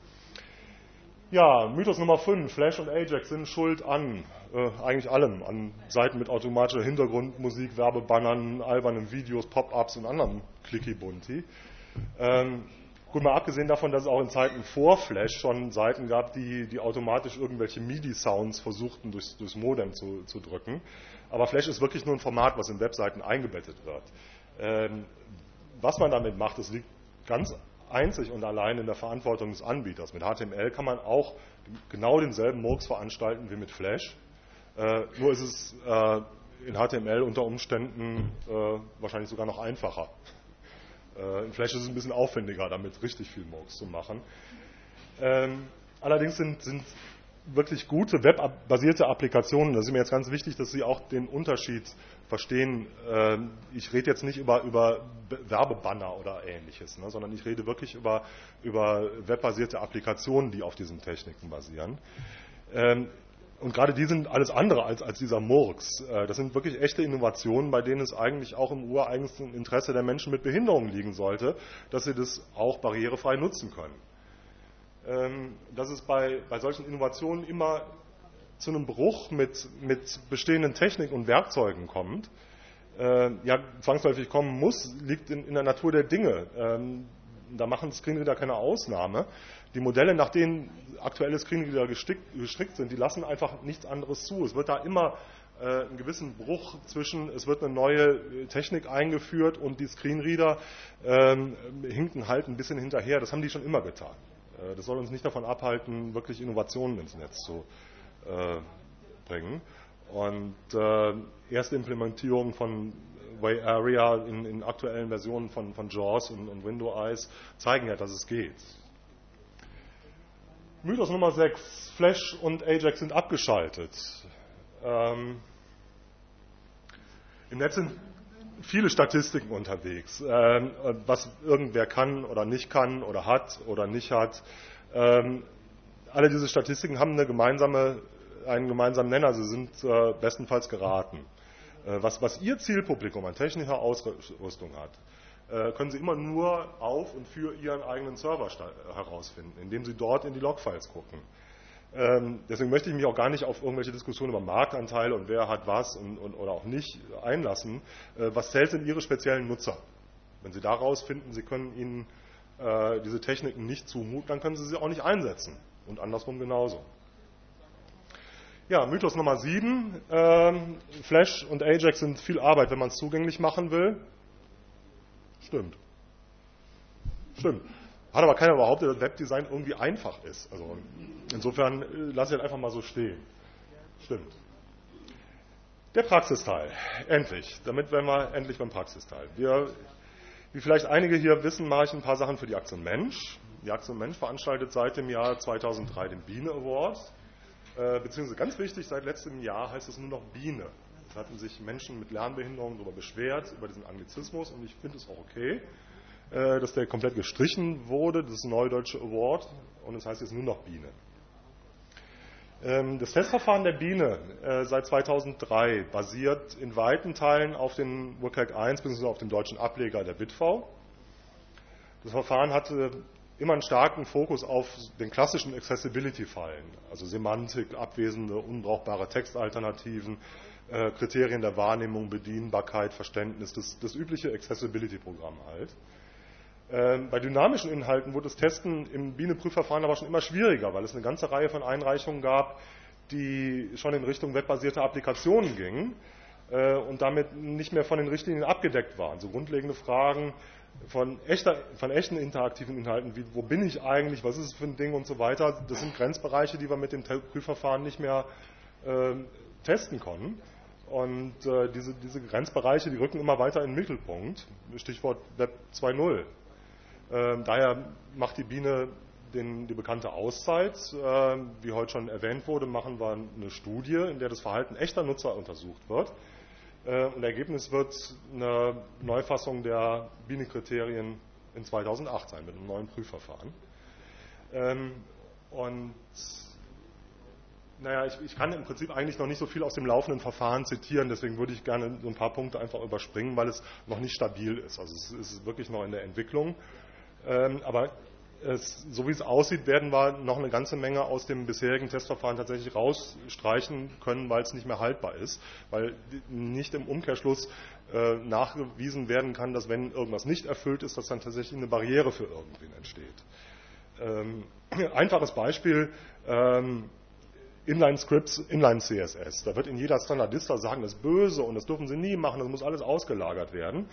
Ja, Mythos Nummer 5. Flash und Ajax sind schuld an eigentlich allem. An Seiten mit automatischer Hintergrundmusik, Werbebannern, albernen Videos, Pop-ups und anderem Clicky-Bunti. Gut, mal abgesehen davon, dass es auch in Zeiten vor Flash schon Seiten gab, die automatisch irgendwelche MIDI-Sounds versuchten, durchs Modem zu drücken. Aber Flash ist wirklich nur ein Format, was in Webseiten eingebettet wird. Was man damit macht, das liegt ganz einzig und allein in der Verantwortung des Anbieters. Mit HTML kann man auch genau denselben Murks veranstalten wie mit Flash. Nur ist es in HTML unter Umständen wahrscheinlich sogar noch einfacher. In Flash ist es ein bisschen aufwendiger, damit richtig viel Murks zu machen. Allerdings sind wirklich gute webbasierte Applikationen, das ist mir jetzt ganz wichtig, dass Sie auch den Unterschied verstehen. Ich rede jetzt nicht über Werbebanner oder Ähnliches, sondern ich rede wirklich über webbasierte Applikationen, die auf diesen Techniken basieren. Und gerade die sind alles andere als dieser Murks. Das sind wirklich echte Innovationen, bei denen es eigentlich auch im ureigensten Interesse der Menschen mit Behinderungen liegen sollte, dass sie das auch barrierefrei nutzen können. Dass es bei solchen Innovationen immer zu einem Bruch mit bestehenden Techniken und Werkzeugen kommt, zwangsläufig kommen muss, liegt in der Natur der Dinge. Da machen Screenreader keine Ausnahme. Die Modelle, nach denen aktuelle Screenreader gestrickt sind, die lassen einfach nichts anderes zu. Es wird da immer einen gewissen Bruch zwischen, es wird eine neue Technik eingeführt und die Screenreader hinken halt ein bisschen hinterher. Das haben die schon immer getan. Das soll uns nicht davon abhalten, wirklich Innovationen ins Netz zu bringen. Und erste Implementierung von Way Area in aktuellen Versionen von JAWS und Window Eyes zeigen ja, dass es geht. Mythos Nummer 6. Flash und Ajax sind abgeschaltet. Im Netz sind viele Statistiken unterwegs, was irgendwer kann oder nicht kann oder hat oder nicht hat. Alle diese Statistiken haben einen gemeinsamen Nenner, sie sind bestenfalls geraten. Was Ihr Zielpublikum an technischer Ausrüstung hat, können Sie immer nur auf und für Ihren eigenen Server herausfinden, indem Sie dort in die Logfiles gucken. Deswegen möchte ich mich auch gar nicht auf irgendwelche Diskussionen über Marktanteile und wer hat was oder auch nicht einlassen. Was zählt sind Ihre speziellen Nutzer? Wenn Sie daraus finden, Sie können ihnen diese Techniken nicht zumuten, dann können Sie sie auch nicht einsetzen. Und andersrum genauso. Ja, Mythos Nummer 7. Flash und Ajax sind viel Arbeit, wenn man es zugänglich machen will. Stimmt. Hat aber keiner behauptet, dass Webdesign irgendwie einfach ist. Also insofern lasse ich das einfach mal so stehen. Stimmt. Der Praxisteil. Endlich. Damit wären wir endlich beim Praxisteil. Wie vielleicht einige hier wissen, mache ich ein paar Sachen für die Aktion Mensch. Die Aktion Mensch veranstaltet seit dem Jahr 2003 den Biene Award. Beziehungsweise ganz wichtig, seit letztem Jahr heißt es nur noch Biene. Es hatten sich Menschen mit Lernbehinderungen darüber beschwert, über diesen Anglizismus, und ich finde es auch okay, dass der komplett gestrichen wurde, das Neudeutsche Award, und es heißt jetzt nur noch Biene. Das Testverfahren der Biene seit 2003 basiert in weiten Teilen auf den WCAG 1 bzw. auf dem deutschen Ableger der BitV. Das Verfahren hatte immer einen starken Fokus auf den klassischen Accessibility-Fallen, also Semantik, abwesende, unbrauchbare Textalternativen, Kriterien der Wahrnehmung, Bedienbarkeit, Verständnis, das übliche Accessibility-Programm halt. Bei dynamischen Inhalten wurde das Testen im Biene-Prüfverfahren aber schon immer schwieriger, weil es eine ganze Reihe von Einreichungen gab, die schon in Richtung webbasierte Applikationen gingen und damit nicht mehr von den Richtlinien abgedeckt waren. So grundlegende Fragen von echten interaktiven Inhalten, wie wo bin ich eigentlich, was ist es für ein Ding und so weiter, das sind Grenzbereiche, die wir mit dem Prüfverfahren nicht mehr testen konnten. Und diese Grenzbereiche, die rücken immer weiter in den Mittelpunkt. Stichwort Web 2.0. Daher macht die Biene die bekannte Auszeit. Wie heute schon erwähnt wurde, machen wir eine Studie, in der das Verhalten echter Nutzer untersucht wird. Und Ergebnis wird eine Neufassung der Biene-Kriterien in 2008 sein, mit einem neuen Prüfverfahren. Ich kann im Prinzip eigentlich noch nicht so viel aus dem laufenden Verfahren zitieren, deswegen würde ich gerne so ein paar Punkte einfach überspringen, weil es noch nicht stabil ist. Also es ist wirklich noch in der Entwicklung. Aber so wie es aussieht, werden wir noch eine ganze Menge aus dem bisherigen Testverfahren tatsächlich rausstreichen können, weil es nicht mehr haltbar ist, weil nicht im Umkehrschluss nachgewiesen werden kann, dass wenn irgendwas nicht erfüllt ist, dass dann tatsächlich eine Barriere für irgendwen entsteht. Einfaches Beispiel, Inline-Scripts, Inline-CSS. Da wird in jeder Standardista sagen, das ist böse und das dürfen Sie nie machen, das muss alles ausgelagert werden.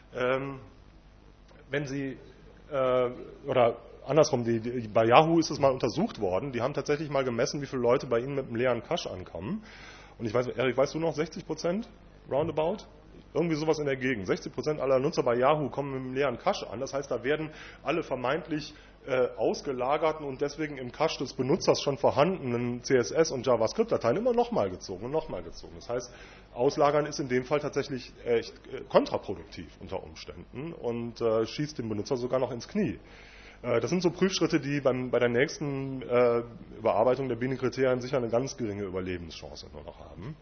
Wenn Sie, oder andersrum, bei Yahoo ist es mal untersucht worden, die haben tatsächlich mal gemessen, wie viele Leute bei Ihnen mit einem leeren Cache ankommen. Und ich weiß, Erik, weißt du noch, 60%? Roundabout? Irgendwie sowas in der Gegend. 60% aller Nutzer bei Yahoo kommen mit einem leeren Cache an. Das heißt, da werden alle vermeintlich ausgelagerten und deswegen im Cache des Benutzers schon vorhandenen CSS- und JavaScript-Dateien immer nochmal gezogen und nochmal gezogen. Das heißt, Auslagern ist in dem Fall tatsächlich echt kontraproduktiv unter Umständen und schießt den Benutzer sogar noch ins Knie. Das sind so Prüfschritte, die bei der nächsten Überarbeitung der Biene-Kriterien sicher eine ganz geringe Überlebenschance nur noch haben.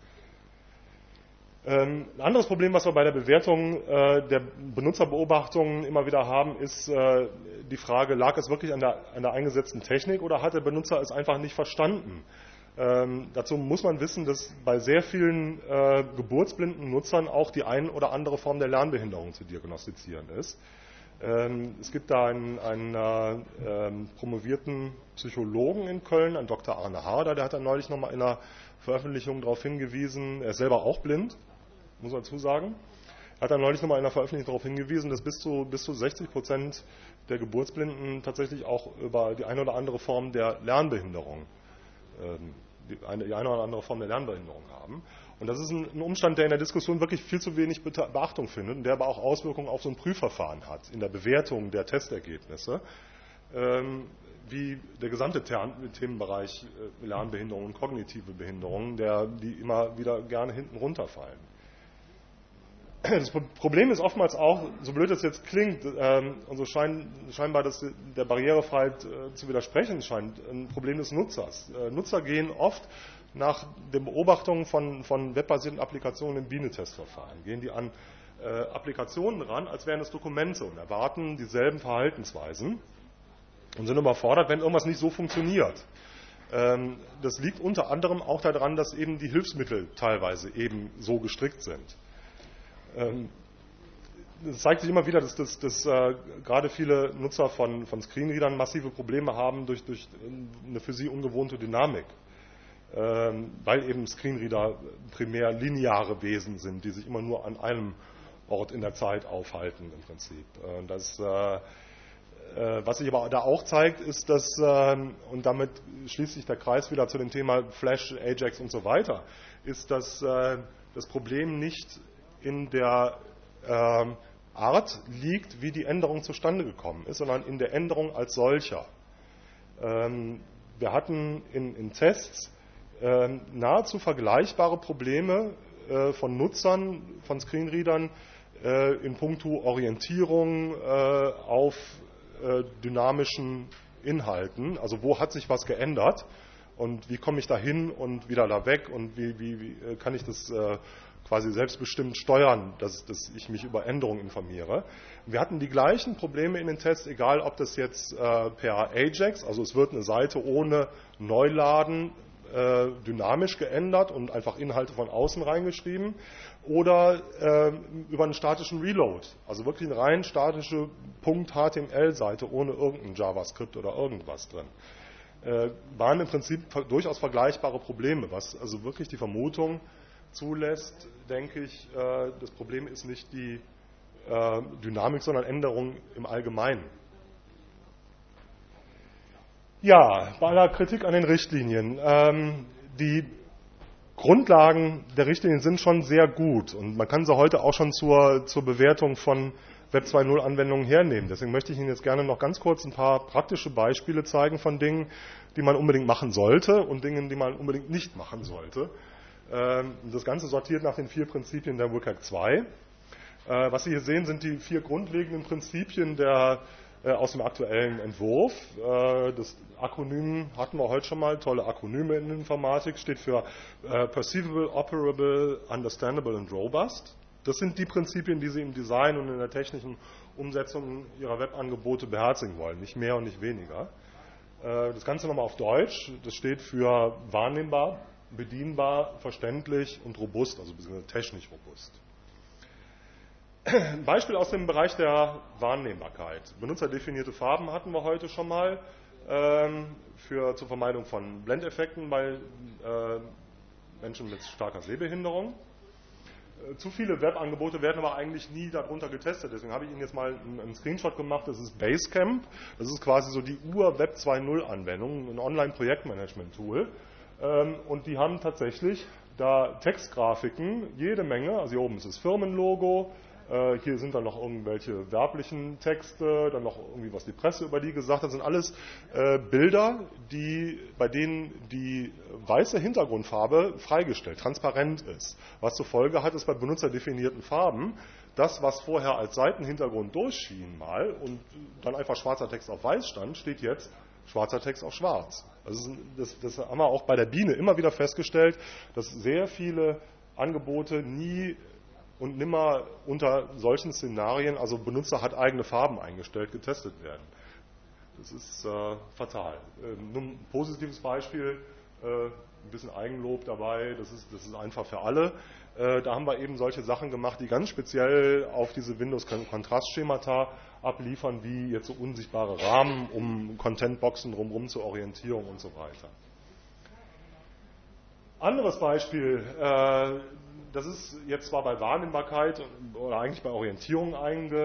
Ein anderes Problem, was wir bei der Bewertung der Benutzerbeobachtungen immer wieder haben, ist die Frage, lag es wirklich an der eingesetzten Technik oder hat der Benutzer es einfach nicht verstanden? Dazu muss man wissen, dass bei sehr vielen geburtsblinden Nutzern auch die ein oder andere Form der Lernbehinderung zu diagnostizieren ist. Es gibt da einen promovierten Psychologen in Köln, einen Dr. Arne Harder, der hat da neulich nochmal in einer Veröffentlichung darauf hingewiesen, er ist selber auch blind, muss man dazu sagen, hat dann neulich nochmal in einer Veröffentlichung darauf hingewiesen, dass bis zu 60% der Geburtsblinden tatsächlich auch über die eine oder andere Form der Lernbehinderung, eine oder andere Form der Lernbehinderung haben. Und das ist ein Umstand, der in der Diskussion wirklich viel zu wenig Beachtung findet und der aber auch Auswirkungen auf so ein Prüfverfahren hat, in der Bewertung der Testergebnisse, wie der gesamte Themenbereich Lernbehinderung und kognitive Behinderungen, die immer wieder gerne hinten runterfallen. Das Problem ist oftmals auch, so blöd es jetzt klingt, und so scheinbar dass der Barrierefreiheit zu widersprechen scheint, ein Problem des Nutzers. Nutzer gehen oft nach den Beobachtungen von webbasierten Applikationen im Biene-Testverfahren, gehen die an Applikationen ran, als wären es Dokumente und erwarten dieselben Verhaltensweisen und sind überfordert, wenn irgendwas nicht so funktioniert. Das liegt unter anderem auch daran, dass eben die Hilfsmittel teilweise eben so gestrickt sind. Es zeigt sich immer wieder, dass gerade viele Nutzer von Screenreadern massive Probleme haben durch eine für sie ungewohnte Dynamik, weil eben Screenreader primär lineare Wesen sind, die sich immer nur an einem Ort in der Zeit aufhalten im Prinzip. Was sich aber da auch zeigt, ist, dass, und damit schließt sich der Kreis wieder zu dem Thema Flash, Ajax und so weiter, ist, dass das Problem nicht in der Art liegt, wie die Änderung zustande gekommen ist, sondern in der Änderung als solcher. Wir hatten in Tests nahezu vergleichbare Probleme von Nutzern, von Screenreadern in puncto Orientierung auf dynamischen Inhalten. Also wo hat sich was geändert und wie komme ich da hin und wieder da weg und wie kann ich das quasi selbstbestimmt steuern, dass ich mich über Änderungen informiere. Wir hatten die gleichen Probleme in den Tests, egal ob das jetzt per Ajax, also es wird eine Seite ohne Neuladen dynamisch geändert und einfach Inhalte von außen reingeschrieben, oder über einen statischen Reload, also wirklich eine rein statische .html-Seite ohne irgendein JavaScript oder irgendwas drin. Waren im Prinzip durchaus vergleichbare Probleme, was also wirklich die Vermutung zulässt, denke ich, das Problem ist nicht die Dynamik, sondern Änderung im Allgemeinen. Ja, bei aller Kritik an den Richtlinien. Die Grundlagen der Richtlinien sind schon sehr gut und man kann sie heute auch schon zur Bewertung von Web 2.0 Anwendungen hernehmen. Deswegen möchte ich Ihnen jetzt gerne noch ganz kurz ein paar praktische Beispiele zeigen von Dingen, die man unbedingt machen sollte und Dingen, die man unbedingt nicht machen sollte. Das Ganze sortiert nach den 4 Prinzipien der WCAG 2. Was Sie hier sehen, sind die 4 grundlegenden Prinzipien aus dem aktuellen Entwurf. Das Akronym hatten wir heute schon mal, tolle Akronyme in der Informatik, steht für Perceivable, Operable, Understandable and Robust. Das sind die Prinzipien, die Sie im Design und in der technischen Umsetzung Ihrer Webangebote beherzigen wollen, nicht mehr und nicht weniger. Das Ganze nochmal auf Deutsch, das steht für wahrnehmbar, bedienbar, verständlich und robust, also technisch robust. Ein Beispiel aus dem Bereich der Wahrnehmbarkeit. Benutzerdefinierte Farben hatten wir heute schon mal zur Vermeidung von Blendeffekten bei Menschen mit starker Sehbehinderung. Zu viele Webangebote werden aber eigentlich nie darunter getestet. Deswegen habe ich Ihnen jetzt mal einen Screenshot gemacht. Das ist Basecamp. Das ist quasi so die Ur-Web 2.0 Anwendung, ein Online-Projektmanagement-Tool. Und die haben tatsächlich da Textgrafiken, jede Menge. Also hier oben ist das Firmenlogo. Hier sind dann noch irgendwelche werblichen Texte, dann noch irgendwie, was die Presse über die gesagt hat. Das sind alles Bilder, bei denen die weiße Hintergrundfarbe freigestellt, transparent ist. Was zur Folge hat, ist bei benutzerdefinierten Farben, das, was vorher als Seitenhintergrund durchschien mal und dann einfach schwarzer Text auf weiß stand, steht jetzt schwarzer Text auf schwarz. Also das haben wir auch bei der Biene immer wieder festgestellt, dass sehr viele Angebote nie und nimmer unter solchen Szenarien, also Benutzer hat eigene Farben eingestellt, getestet werden. Das ist fatal. Nur ein positives Beispiel, ein bisschen Eigenlob dabei, das ist einfach für alle. Da haben wir eben solche Sachen gemacht, die ganz speziell auf diese Windows-Kontrastschemata abliefern, wie jetzt so unsichtbare Rahmen um Contentboxen drumherum zur Orientierung und so weiter. Anderes Beispiel, das ist jetzt zwar bei Wahrnehmbarkeit oder eigentlich bei Orientierung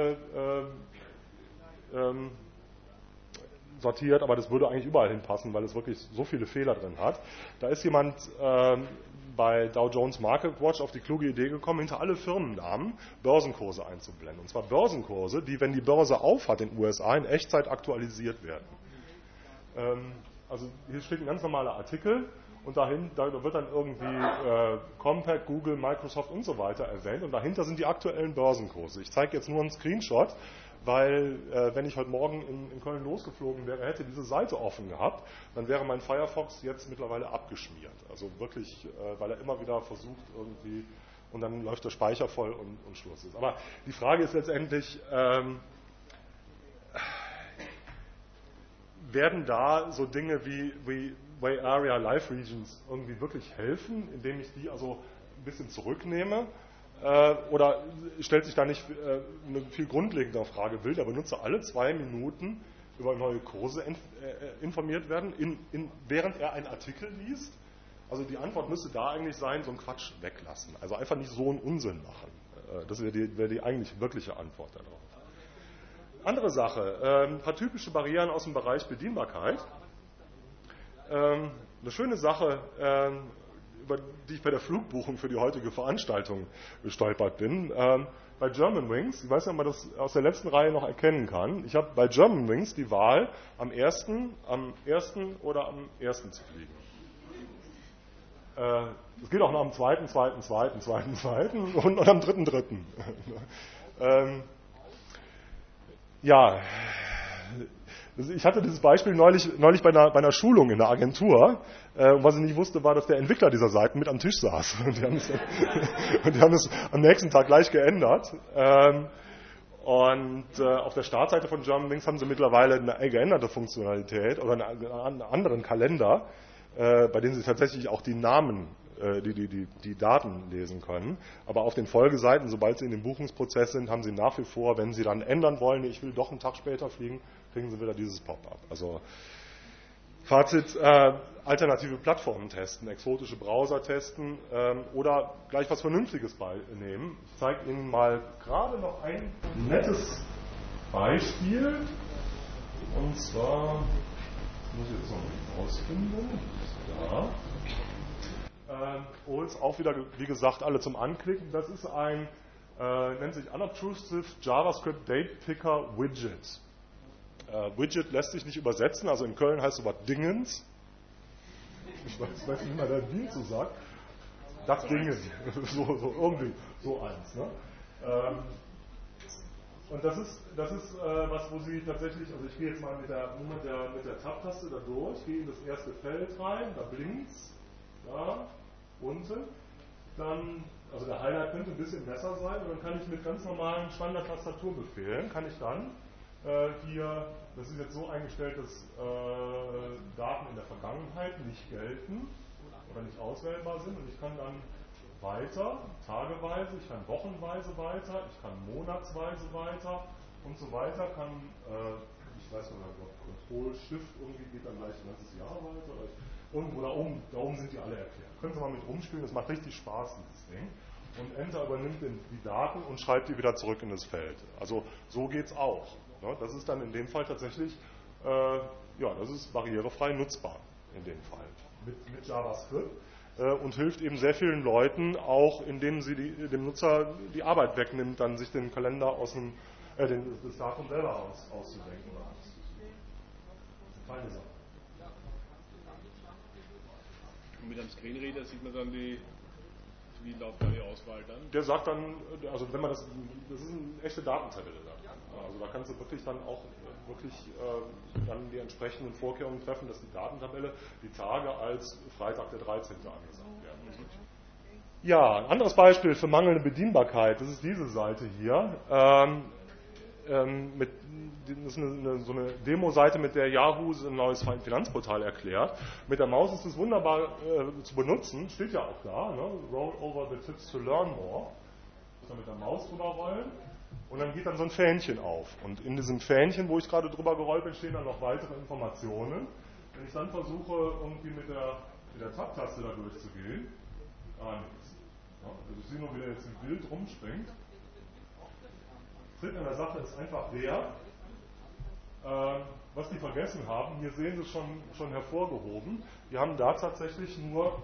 sortiert, aber das würde eigentlich überall hinpassen, weil es wirklich so viele Fehler drin hat. Da ist jemand bei Dow Jones Market Watch auf die kluge Idee gekommen, hinter alle Firmennamen Börsenkurse einzublenden. Und zwar Börsenkurse, die, wenn die Börse aufhat in den USA, in Echtzeit aktualisiert werden. Also hier steht ein ganz normaler Artikel und da wird dann irgendwie Compaq, Google, Microsoft und so weiter erwähnt und dahinter sind die aktuellen Börsenkurse. Ich zeige jetzt nur einen Screenshot, weil wenn ich heute Morgen in Köln losgeflogen wäre, hätte diese Seite offen gehabt, dann wäre mein Firefox jetzt mittlerweile abgeschmiert. Also wirklich, weil er immer wieder versucht irgendwie und dann läuft der Speicher voll und Schluss ist. Aber die Frage ist letztendlich, werden da so Dinge wie Bay Area Live Regions irgendwie wirklich helfen, indem ich die also ein bisschen zurücknehme? Oder stellt sich da nicht eine viel grundlegendere Frage, will der Benutzer alle 2 Minuten über neue Kurse informiert werden, während er einen Artikel liest? Also die Antwort müsste da eigentlich sein, so einen Quatsch weglassen. Also einfach nicht so einen Unsinn machen. Das wäre die eigentlich wirkliche Antwort darauf. Andere Sache, ein paar typische Barrieren aus dem Bereich Bedienbarkeit. Eine schöne Sache, über die ich bei der Flugbuchung für die heutige Veranstaltung gestolpert bin. Bei Germanwings, ich weiß nicht, ob man das aus der letzten Reihe noch erkennen kann, ich habe bei Germanwings die Wahl, am 1. oder am 1. zu fliegen. Es geht auch noch am 2., 2., 2., 2., 2. und am 3., 3. Ja, ich hatte dieses Beispiel neulich bei einer Schulung in der Agentur. Und was ich nicht wusste, war, dass der Entwickler dieser Seiten mit am Tisch saß. Und die haben es am nächsten Tag gleich geändert. Und auf der Startseite von Germanwings haben sie mittlerweile eine geänderte Funktionalität oder einen anderen Kalender, bei dem sie tatsächlich auch die Namen, die Daten lesen können. Aber auf den Folgeseiten, sobald sie in dem Buchungsprozess sind, haben sie nach wie vor, wenn sie dann ändern wollen, ich will doch einen Tag später fliegen, kriegen sie wieder dieses Pop-up. Also Fazit, alternative Plattformen testen, exotische Browser testen oder gleich was Vernünftiges nehmen. Ich zeige Ihnen mal gerade noch ein nettes Beispiel. Und zwar, muss ich jetzt noch nicht rausfinden. Ja. Hol's auch wieder, wie gesagt, alle zum Anklicken. Das ist ein, nennt sich Unobtrusive JavaScript Date Picker Widget. Widget lässt sich nicht übersetzen, also in Köln heißt es was Dingens. Ich weiß nicht, wie man da Wien zu sagt. Das Dingen. So irgendwie so eins. Ne? Und das ist was, wo Sie tatsächlich, also ich gehe jetzt mal mit der Tab-Taste da durch, gehe in das erste Feld rein, da blinkt's, da unten, dann, also der Highlight könnte ein bisschen besser sein, und dann kann ich mit ganz normalen Standard-Tastaturbefehlen, kann ich dann hier, das ist jetzt so eingestellt, dass Daten in der Vergangenheit nicht gelten oder nicht auswählbar sind, und ich kann dann weiter, tageweise, ich kann wochenweise weiter, ich kann monatsweise weiter und so weiter, kann, ich weiß nicht, ob Control-Shift irgendwie geht dann gleich ein ganzes Jahr weiter, irgendwo da oben sind die alle erklärt. Können Sie mal mit rumspielen, das macht richtig Spaß, dieses Ding. Und Enter übernimmt die Daten und schreibt die wieder zurück in das Feld. Also so geht es auch. Ne? Das ist dann in dem Fall tatsächlich, das ist barrierefrei nutzbar in dem Fall mit JavaScript. Und hilft eben sehr vielen Leuten, auch indem sie dem Nutzer die Arbeit wegnimmt, dann sich den Kalender das Datum selber auszudenken oder auszusuchen. Feine Sache. Und mit einem Screenreader sieht man dann wie lautet da die Auswahl dann? Der sagt dann, also wenn man das ist eine echte Datentabelle da. Also da kannst du wirklich dann auch dann die entsprechenden Vorkehrungen treffen, dass die Datentabelle die Tage als Freitag der 13. angesagt werden. Ja, ein anderes Beispiel für mangelnde Bedienbarkeit, das ist diese Seite hier. das ist so eine Demo-Seite, mit der Yahoo ein neues Finanzportal erklärt. Mit der Maus ist es wunderbar zu benutzen, steht ja auch da, ne? Roll over the tips to learn more. Muss man mit der Maus drüber rollen und dann geht dann so ein Fähnchen auf. Und in diesem Fähnchen, wo ich gerade drüber gerollt bin, stehen dann noch weitere Informationen. Wenn ich dann versuche, irgendwie mit der Tab-Taste da durchzugehen, gar nichts. Ja, also ich sehe nur, wie der jetzt im Bild rumspringt. Trick an der Sache ist einfach der, was die vergessen haben, hier sehen Sie es schon hervorgehoben, die haben da tatsächlich nur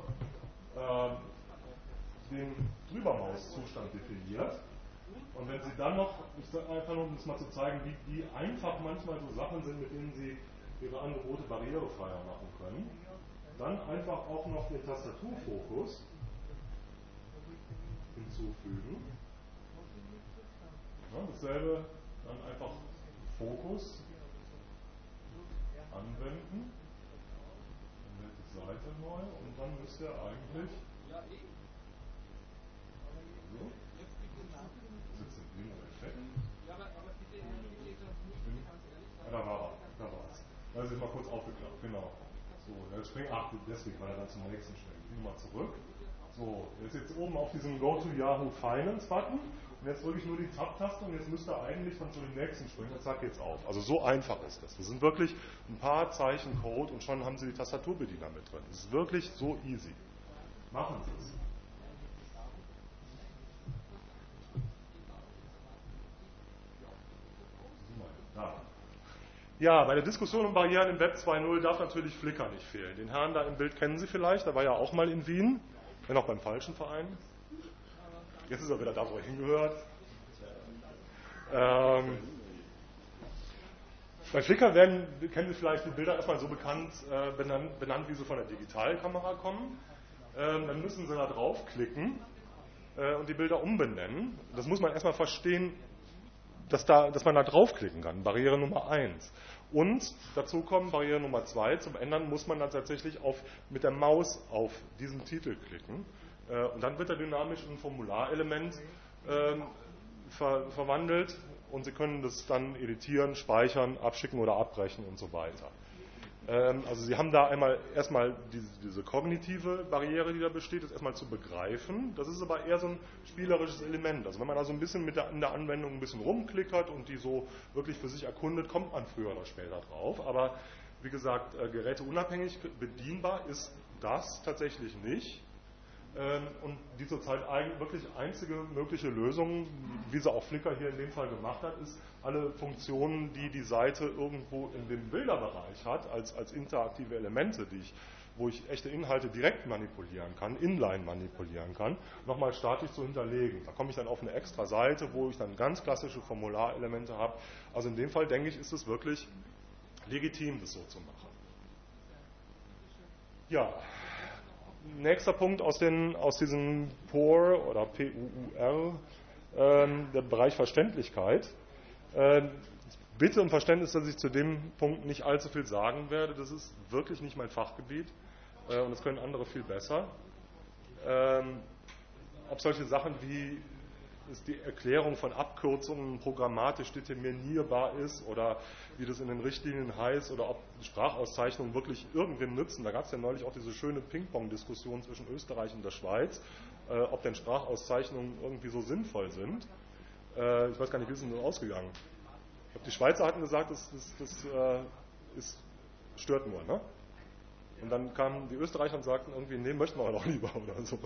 den Drübermauszustand definiert. Und wenn Sie dann noch, einfach nur um es mal zu zeigen, wie einfach manchmal so Sachen sind, mit denen Sie Ihre Angebote barrierefreier machen können, dann einfach auch noch den Tastaturfokus hinzufügen. Ja, dasselbe, dann einfach Fokus anwenden. Dann wird die Seite neu und dann müsst ihr eigentlich so. Das ist jetzt ein Demo-Effekt. Da war es. Da ist mal kurz aufgeklappt, genau. So, jetzt springt, deswegen, weil er dann zum nächsten springt. Ich gehe mal zurück. So, er ist jetzt oben auf diesem Go to Yahoo Finance Button. Und jetzt drücke ich nur die Tab-Taste und jetzt müsste er eigentlich dann zu dem nächsten springen und zack, geht's auf. Also so einfach ist das. Das sind wirklich ein paar Zeichen Code und schon haben Sie die Tastaturbediener mit drin. Das ist wirklich so easy. Machen Sie es. Ja, bei der Diskussion um Barrieren im Web 2.0 darf natürlich Flickr nicht fehlen. Den Herrn da im Bild kennen Sie vielleicht, der war ja auch mal in Wien, wenn auch beim falschen Verein. Jetzt ist er wieder da, wo er hingehört. Bei Flickr kennen Sie vielleicht die Bilder erstmal so benannt, wie sie von der Digitalkamera kommen. Dann müssen Sie da draufklicken und die Bilder umbenennen. Das muss man erstmal verstehen, dass man da draufklicken kann. Barriere Nummer 1. Und dazu kommt Barriere Nummer 2. Zum Ändern muss man dann tatsächlich mit der Maus auf diesen Titel klicken. Und dann wird er dynamisch in ein Formularelement verwandelt und Sie können das dann editieren, speichern, abschicken oder abbrechen und so weiter. Also Sie haben da erstmal diese kognitive Barriere, die da besteht, ist erstmal zu begreifen. Das ist aber eher so ein spielerisches Element. Also wenn man da so ein bisschen in der Anwendung ein bisschen rumklickert und die so wirklich für sich erkundet, kommt man früher oder später drauf. Aber wie gesagt, geräteunabhängig bedienbar ist das tatsächlich nicht. Und die zurzeit wirklich einzige mögliche Lösung, wie sie auch Flickr hier in dem Fall gemacht hat, ist, alle Funktionen, die die Seite irgendwo in dem Bilderbereich hat, als interaktive Elemente, wo ich echte Inhalte direkt manipulieren kann, inline manipulieren kann, nochmal statisch zu hinterlegen. Da komme ich dann auf eine extra Seite, wo ich dann ganz klassische Formularelemente habe. Also in dem Fall, denke ich, ist es wirklich legitim, das so zu machen. Ja. Nächster Punkt aus diesem PUR oder PUR, der Bereich Verständlichkeit. Bitte um Verständnis, dass ich zu dem Punkt nicht allzu viel sagen werde. Das ist wirklich nicht mein Fachgebiet und das können andere viel besser. Ob solche Sachen wie die Erklärung von Abkürzungen programmatisch determinierbar ist oder wie das in den Richtlinien heißt oder ob Sprachauszeichnungen wirklich irgendwem nützen. Da gab es ja neulich auch diese schöne Ping-Pong-Diskussion zwischen Österreich und der Schweiz, ob denn Sprachauszeichnungen irgendwie so sinnvoll sind. Ich weiß gar nicht, wie ist denn das ausgegangen? Ich glaube, die Schweizer hatten gesagt, das stört nur, ne? Und dann kamen die Österreicher und sagten irgendwie, nee, möchten wir auch lieber oder so.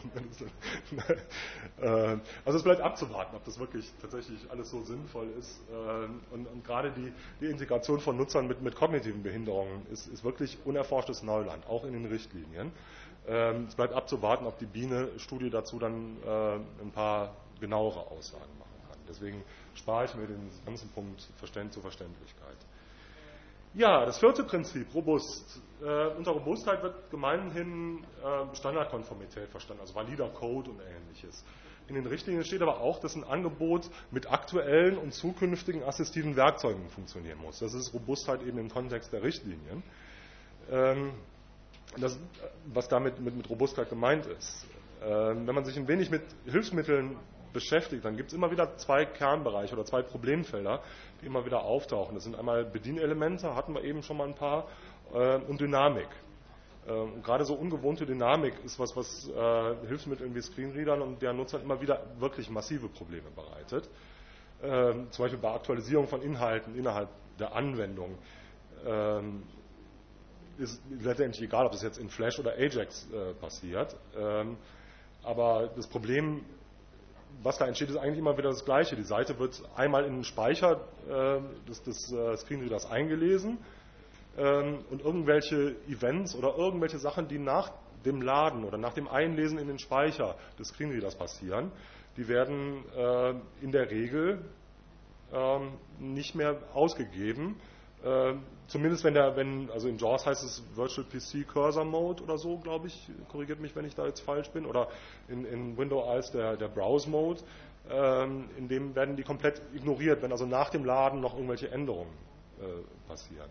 Also es bleibt abzuwarten, ob das wirklich tatsächlich alles so sinnvoll ist. Und gerade die Integration von Nutzern mit kognitiven Behinderungen ist wirklich unerforschtes Neuland, auch in den Richtlinien. Es bleibt abzuwarten, ob die Biene-Studie dazu dann ein paar genauere Aussagen machen kann. Deswegen spare ich mir den ganzen Punkt zur Verständlichkeit. Ja, das vierte Prinzip, robust. Unter Robustheit wird gemeinhin Standardkonformität verstanden, also valider Code und Ähnliches. In den Richtlinien steht aber auch, dass ein Angebot mit aktuellen und zukünftigen assistiven Werkzeugen funktionieren muss. Das ist Robustheit eben im Kontext der Richtlinien. Was damit mit Robustheit gemeint ist. Wenn man sich ein wenig mit Hilfsmitteln beschäftigt, dann gibt es immer wieder zwei Kernbereiche oder zwei Problemfelder, die immer wieder auftauchen. Das sind einmal Bedienelemente, hatten wir eben schon mal ein paar, und Dynamik. Und gerade so ungewohnte Dynamik ist was Hilfsmitteln wie Screenreadern und deren Nutzern immer wieder wirklich massive Probleme bereitet. Zum Beispiel bei Aktualisierung von Inhalten innerhalb der Anwendung. Ist letztendlich egal, ob das jetzt in Flash oder Ajax passiert. Aber das Problem, was da entsteht, ist eigentlich immer wieder das Gleiche. Die Seite wird einmal in den Speicher des Screenreaders eingelesen und irgendwelche Events oder irgendwelche Sachen, die nach dem Laden oder nach dem Einlesen in den Speicher des Screenreaders passieren, die werden in der Regel nicht mehr ausgegeben. Zumindest also in JAWS heißt es Virtual PC Cursor Mode oder so, glaube ich, korrigiert mich, wenn ich da jetzt falsch bin, oder in Windows der Browse Mode, in dem werden die komplett ignoriert, wenn also nach dem Laden noch irgendwelche Änderungen passieren.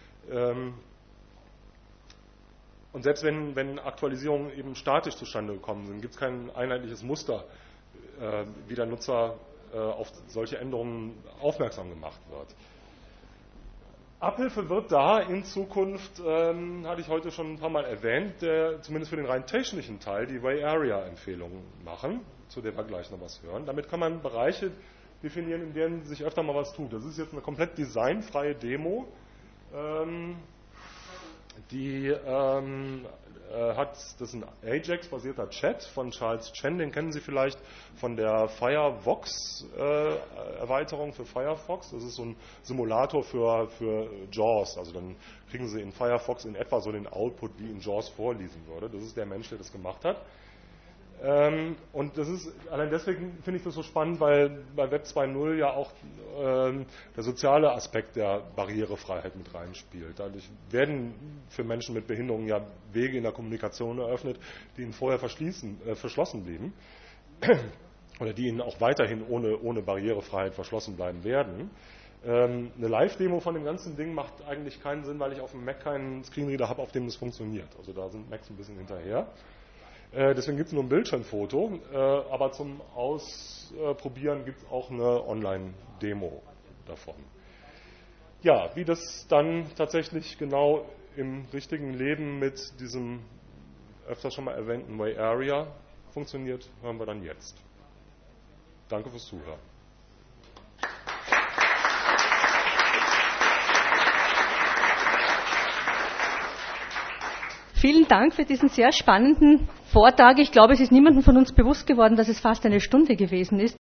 Und selbst wenn Aktualisierungen eben statisch zustande gekommen sind, gibt es kein einheitliches Muster, wie der Nutzer auf solche Änderungen aufmerksam gemacht wird. Abhilfe wird da in Zukunft, hatte ich heute schon ein paar Mal erwähnt, zumindest für den rein technischen Teil, die Way-Area-Empfehlungen machen, zu der wir gleich noch was hören. Damit kann man Bereiche definieren, in denen sich öfter mal was tut. Das ist jetzt eine komplett designfreie Demo, die das ist ein Ajax-basierter Chat von Charles Chen, den kennen Sie vielleicht von der Firefox-Erweiterung für Firefox. Das ist so ein Simulator für JAWS. Also dann kriegen Sie in Firefox in etwa so den Output, wie in JAWS vorlesen würde. Das ist der Mensch, der das gemacht hat. Und das ist, allein deswegen finde ich das so spannend, weil bei Web 2.0 ja auch der soziale Aspekt der Barrierefreiheit mit reinspielt. Dadurch werden für Menschen mit Behinderungen ja Wege in der Kommunikation eröffnet, die ihnen vorher verschlossen blieben oder die ihnen auch weiterhin ohne Barrierefreiheit verschlossen bleiben werden. Eine Live-Demo von dem ganzen Ding macht eigentlich keinen Sinn, weil ich auf dem Mac keinen Screenreader habe, auf dem das funktioniert. Also da sind Macs ein bisschen hinterher. Deswegen gibt es nur ein Bildschirmfoto, aber zum Ausprobieren gibt es auch eine Online-Demo davon. Ja, wie das dann tatsächlich genau im richtigen Leben mit diesem öfters schon mal erwähnten Way Area funktioniert, hören wir dann jetzt. Danke fürs Zuhören. Vielen Dank für diesen sehr spannenden Vortrag. Ich glaube, es ist niemandem von uns bewusst geworden, dass es fast eine Stunde gewesen ist.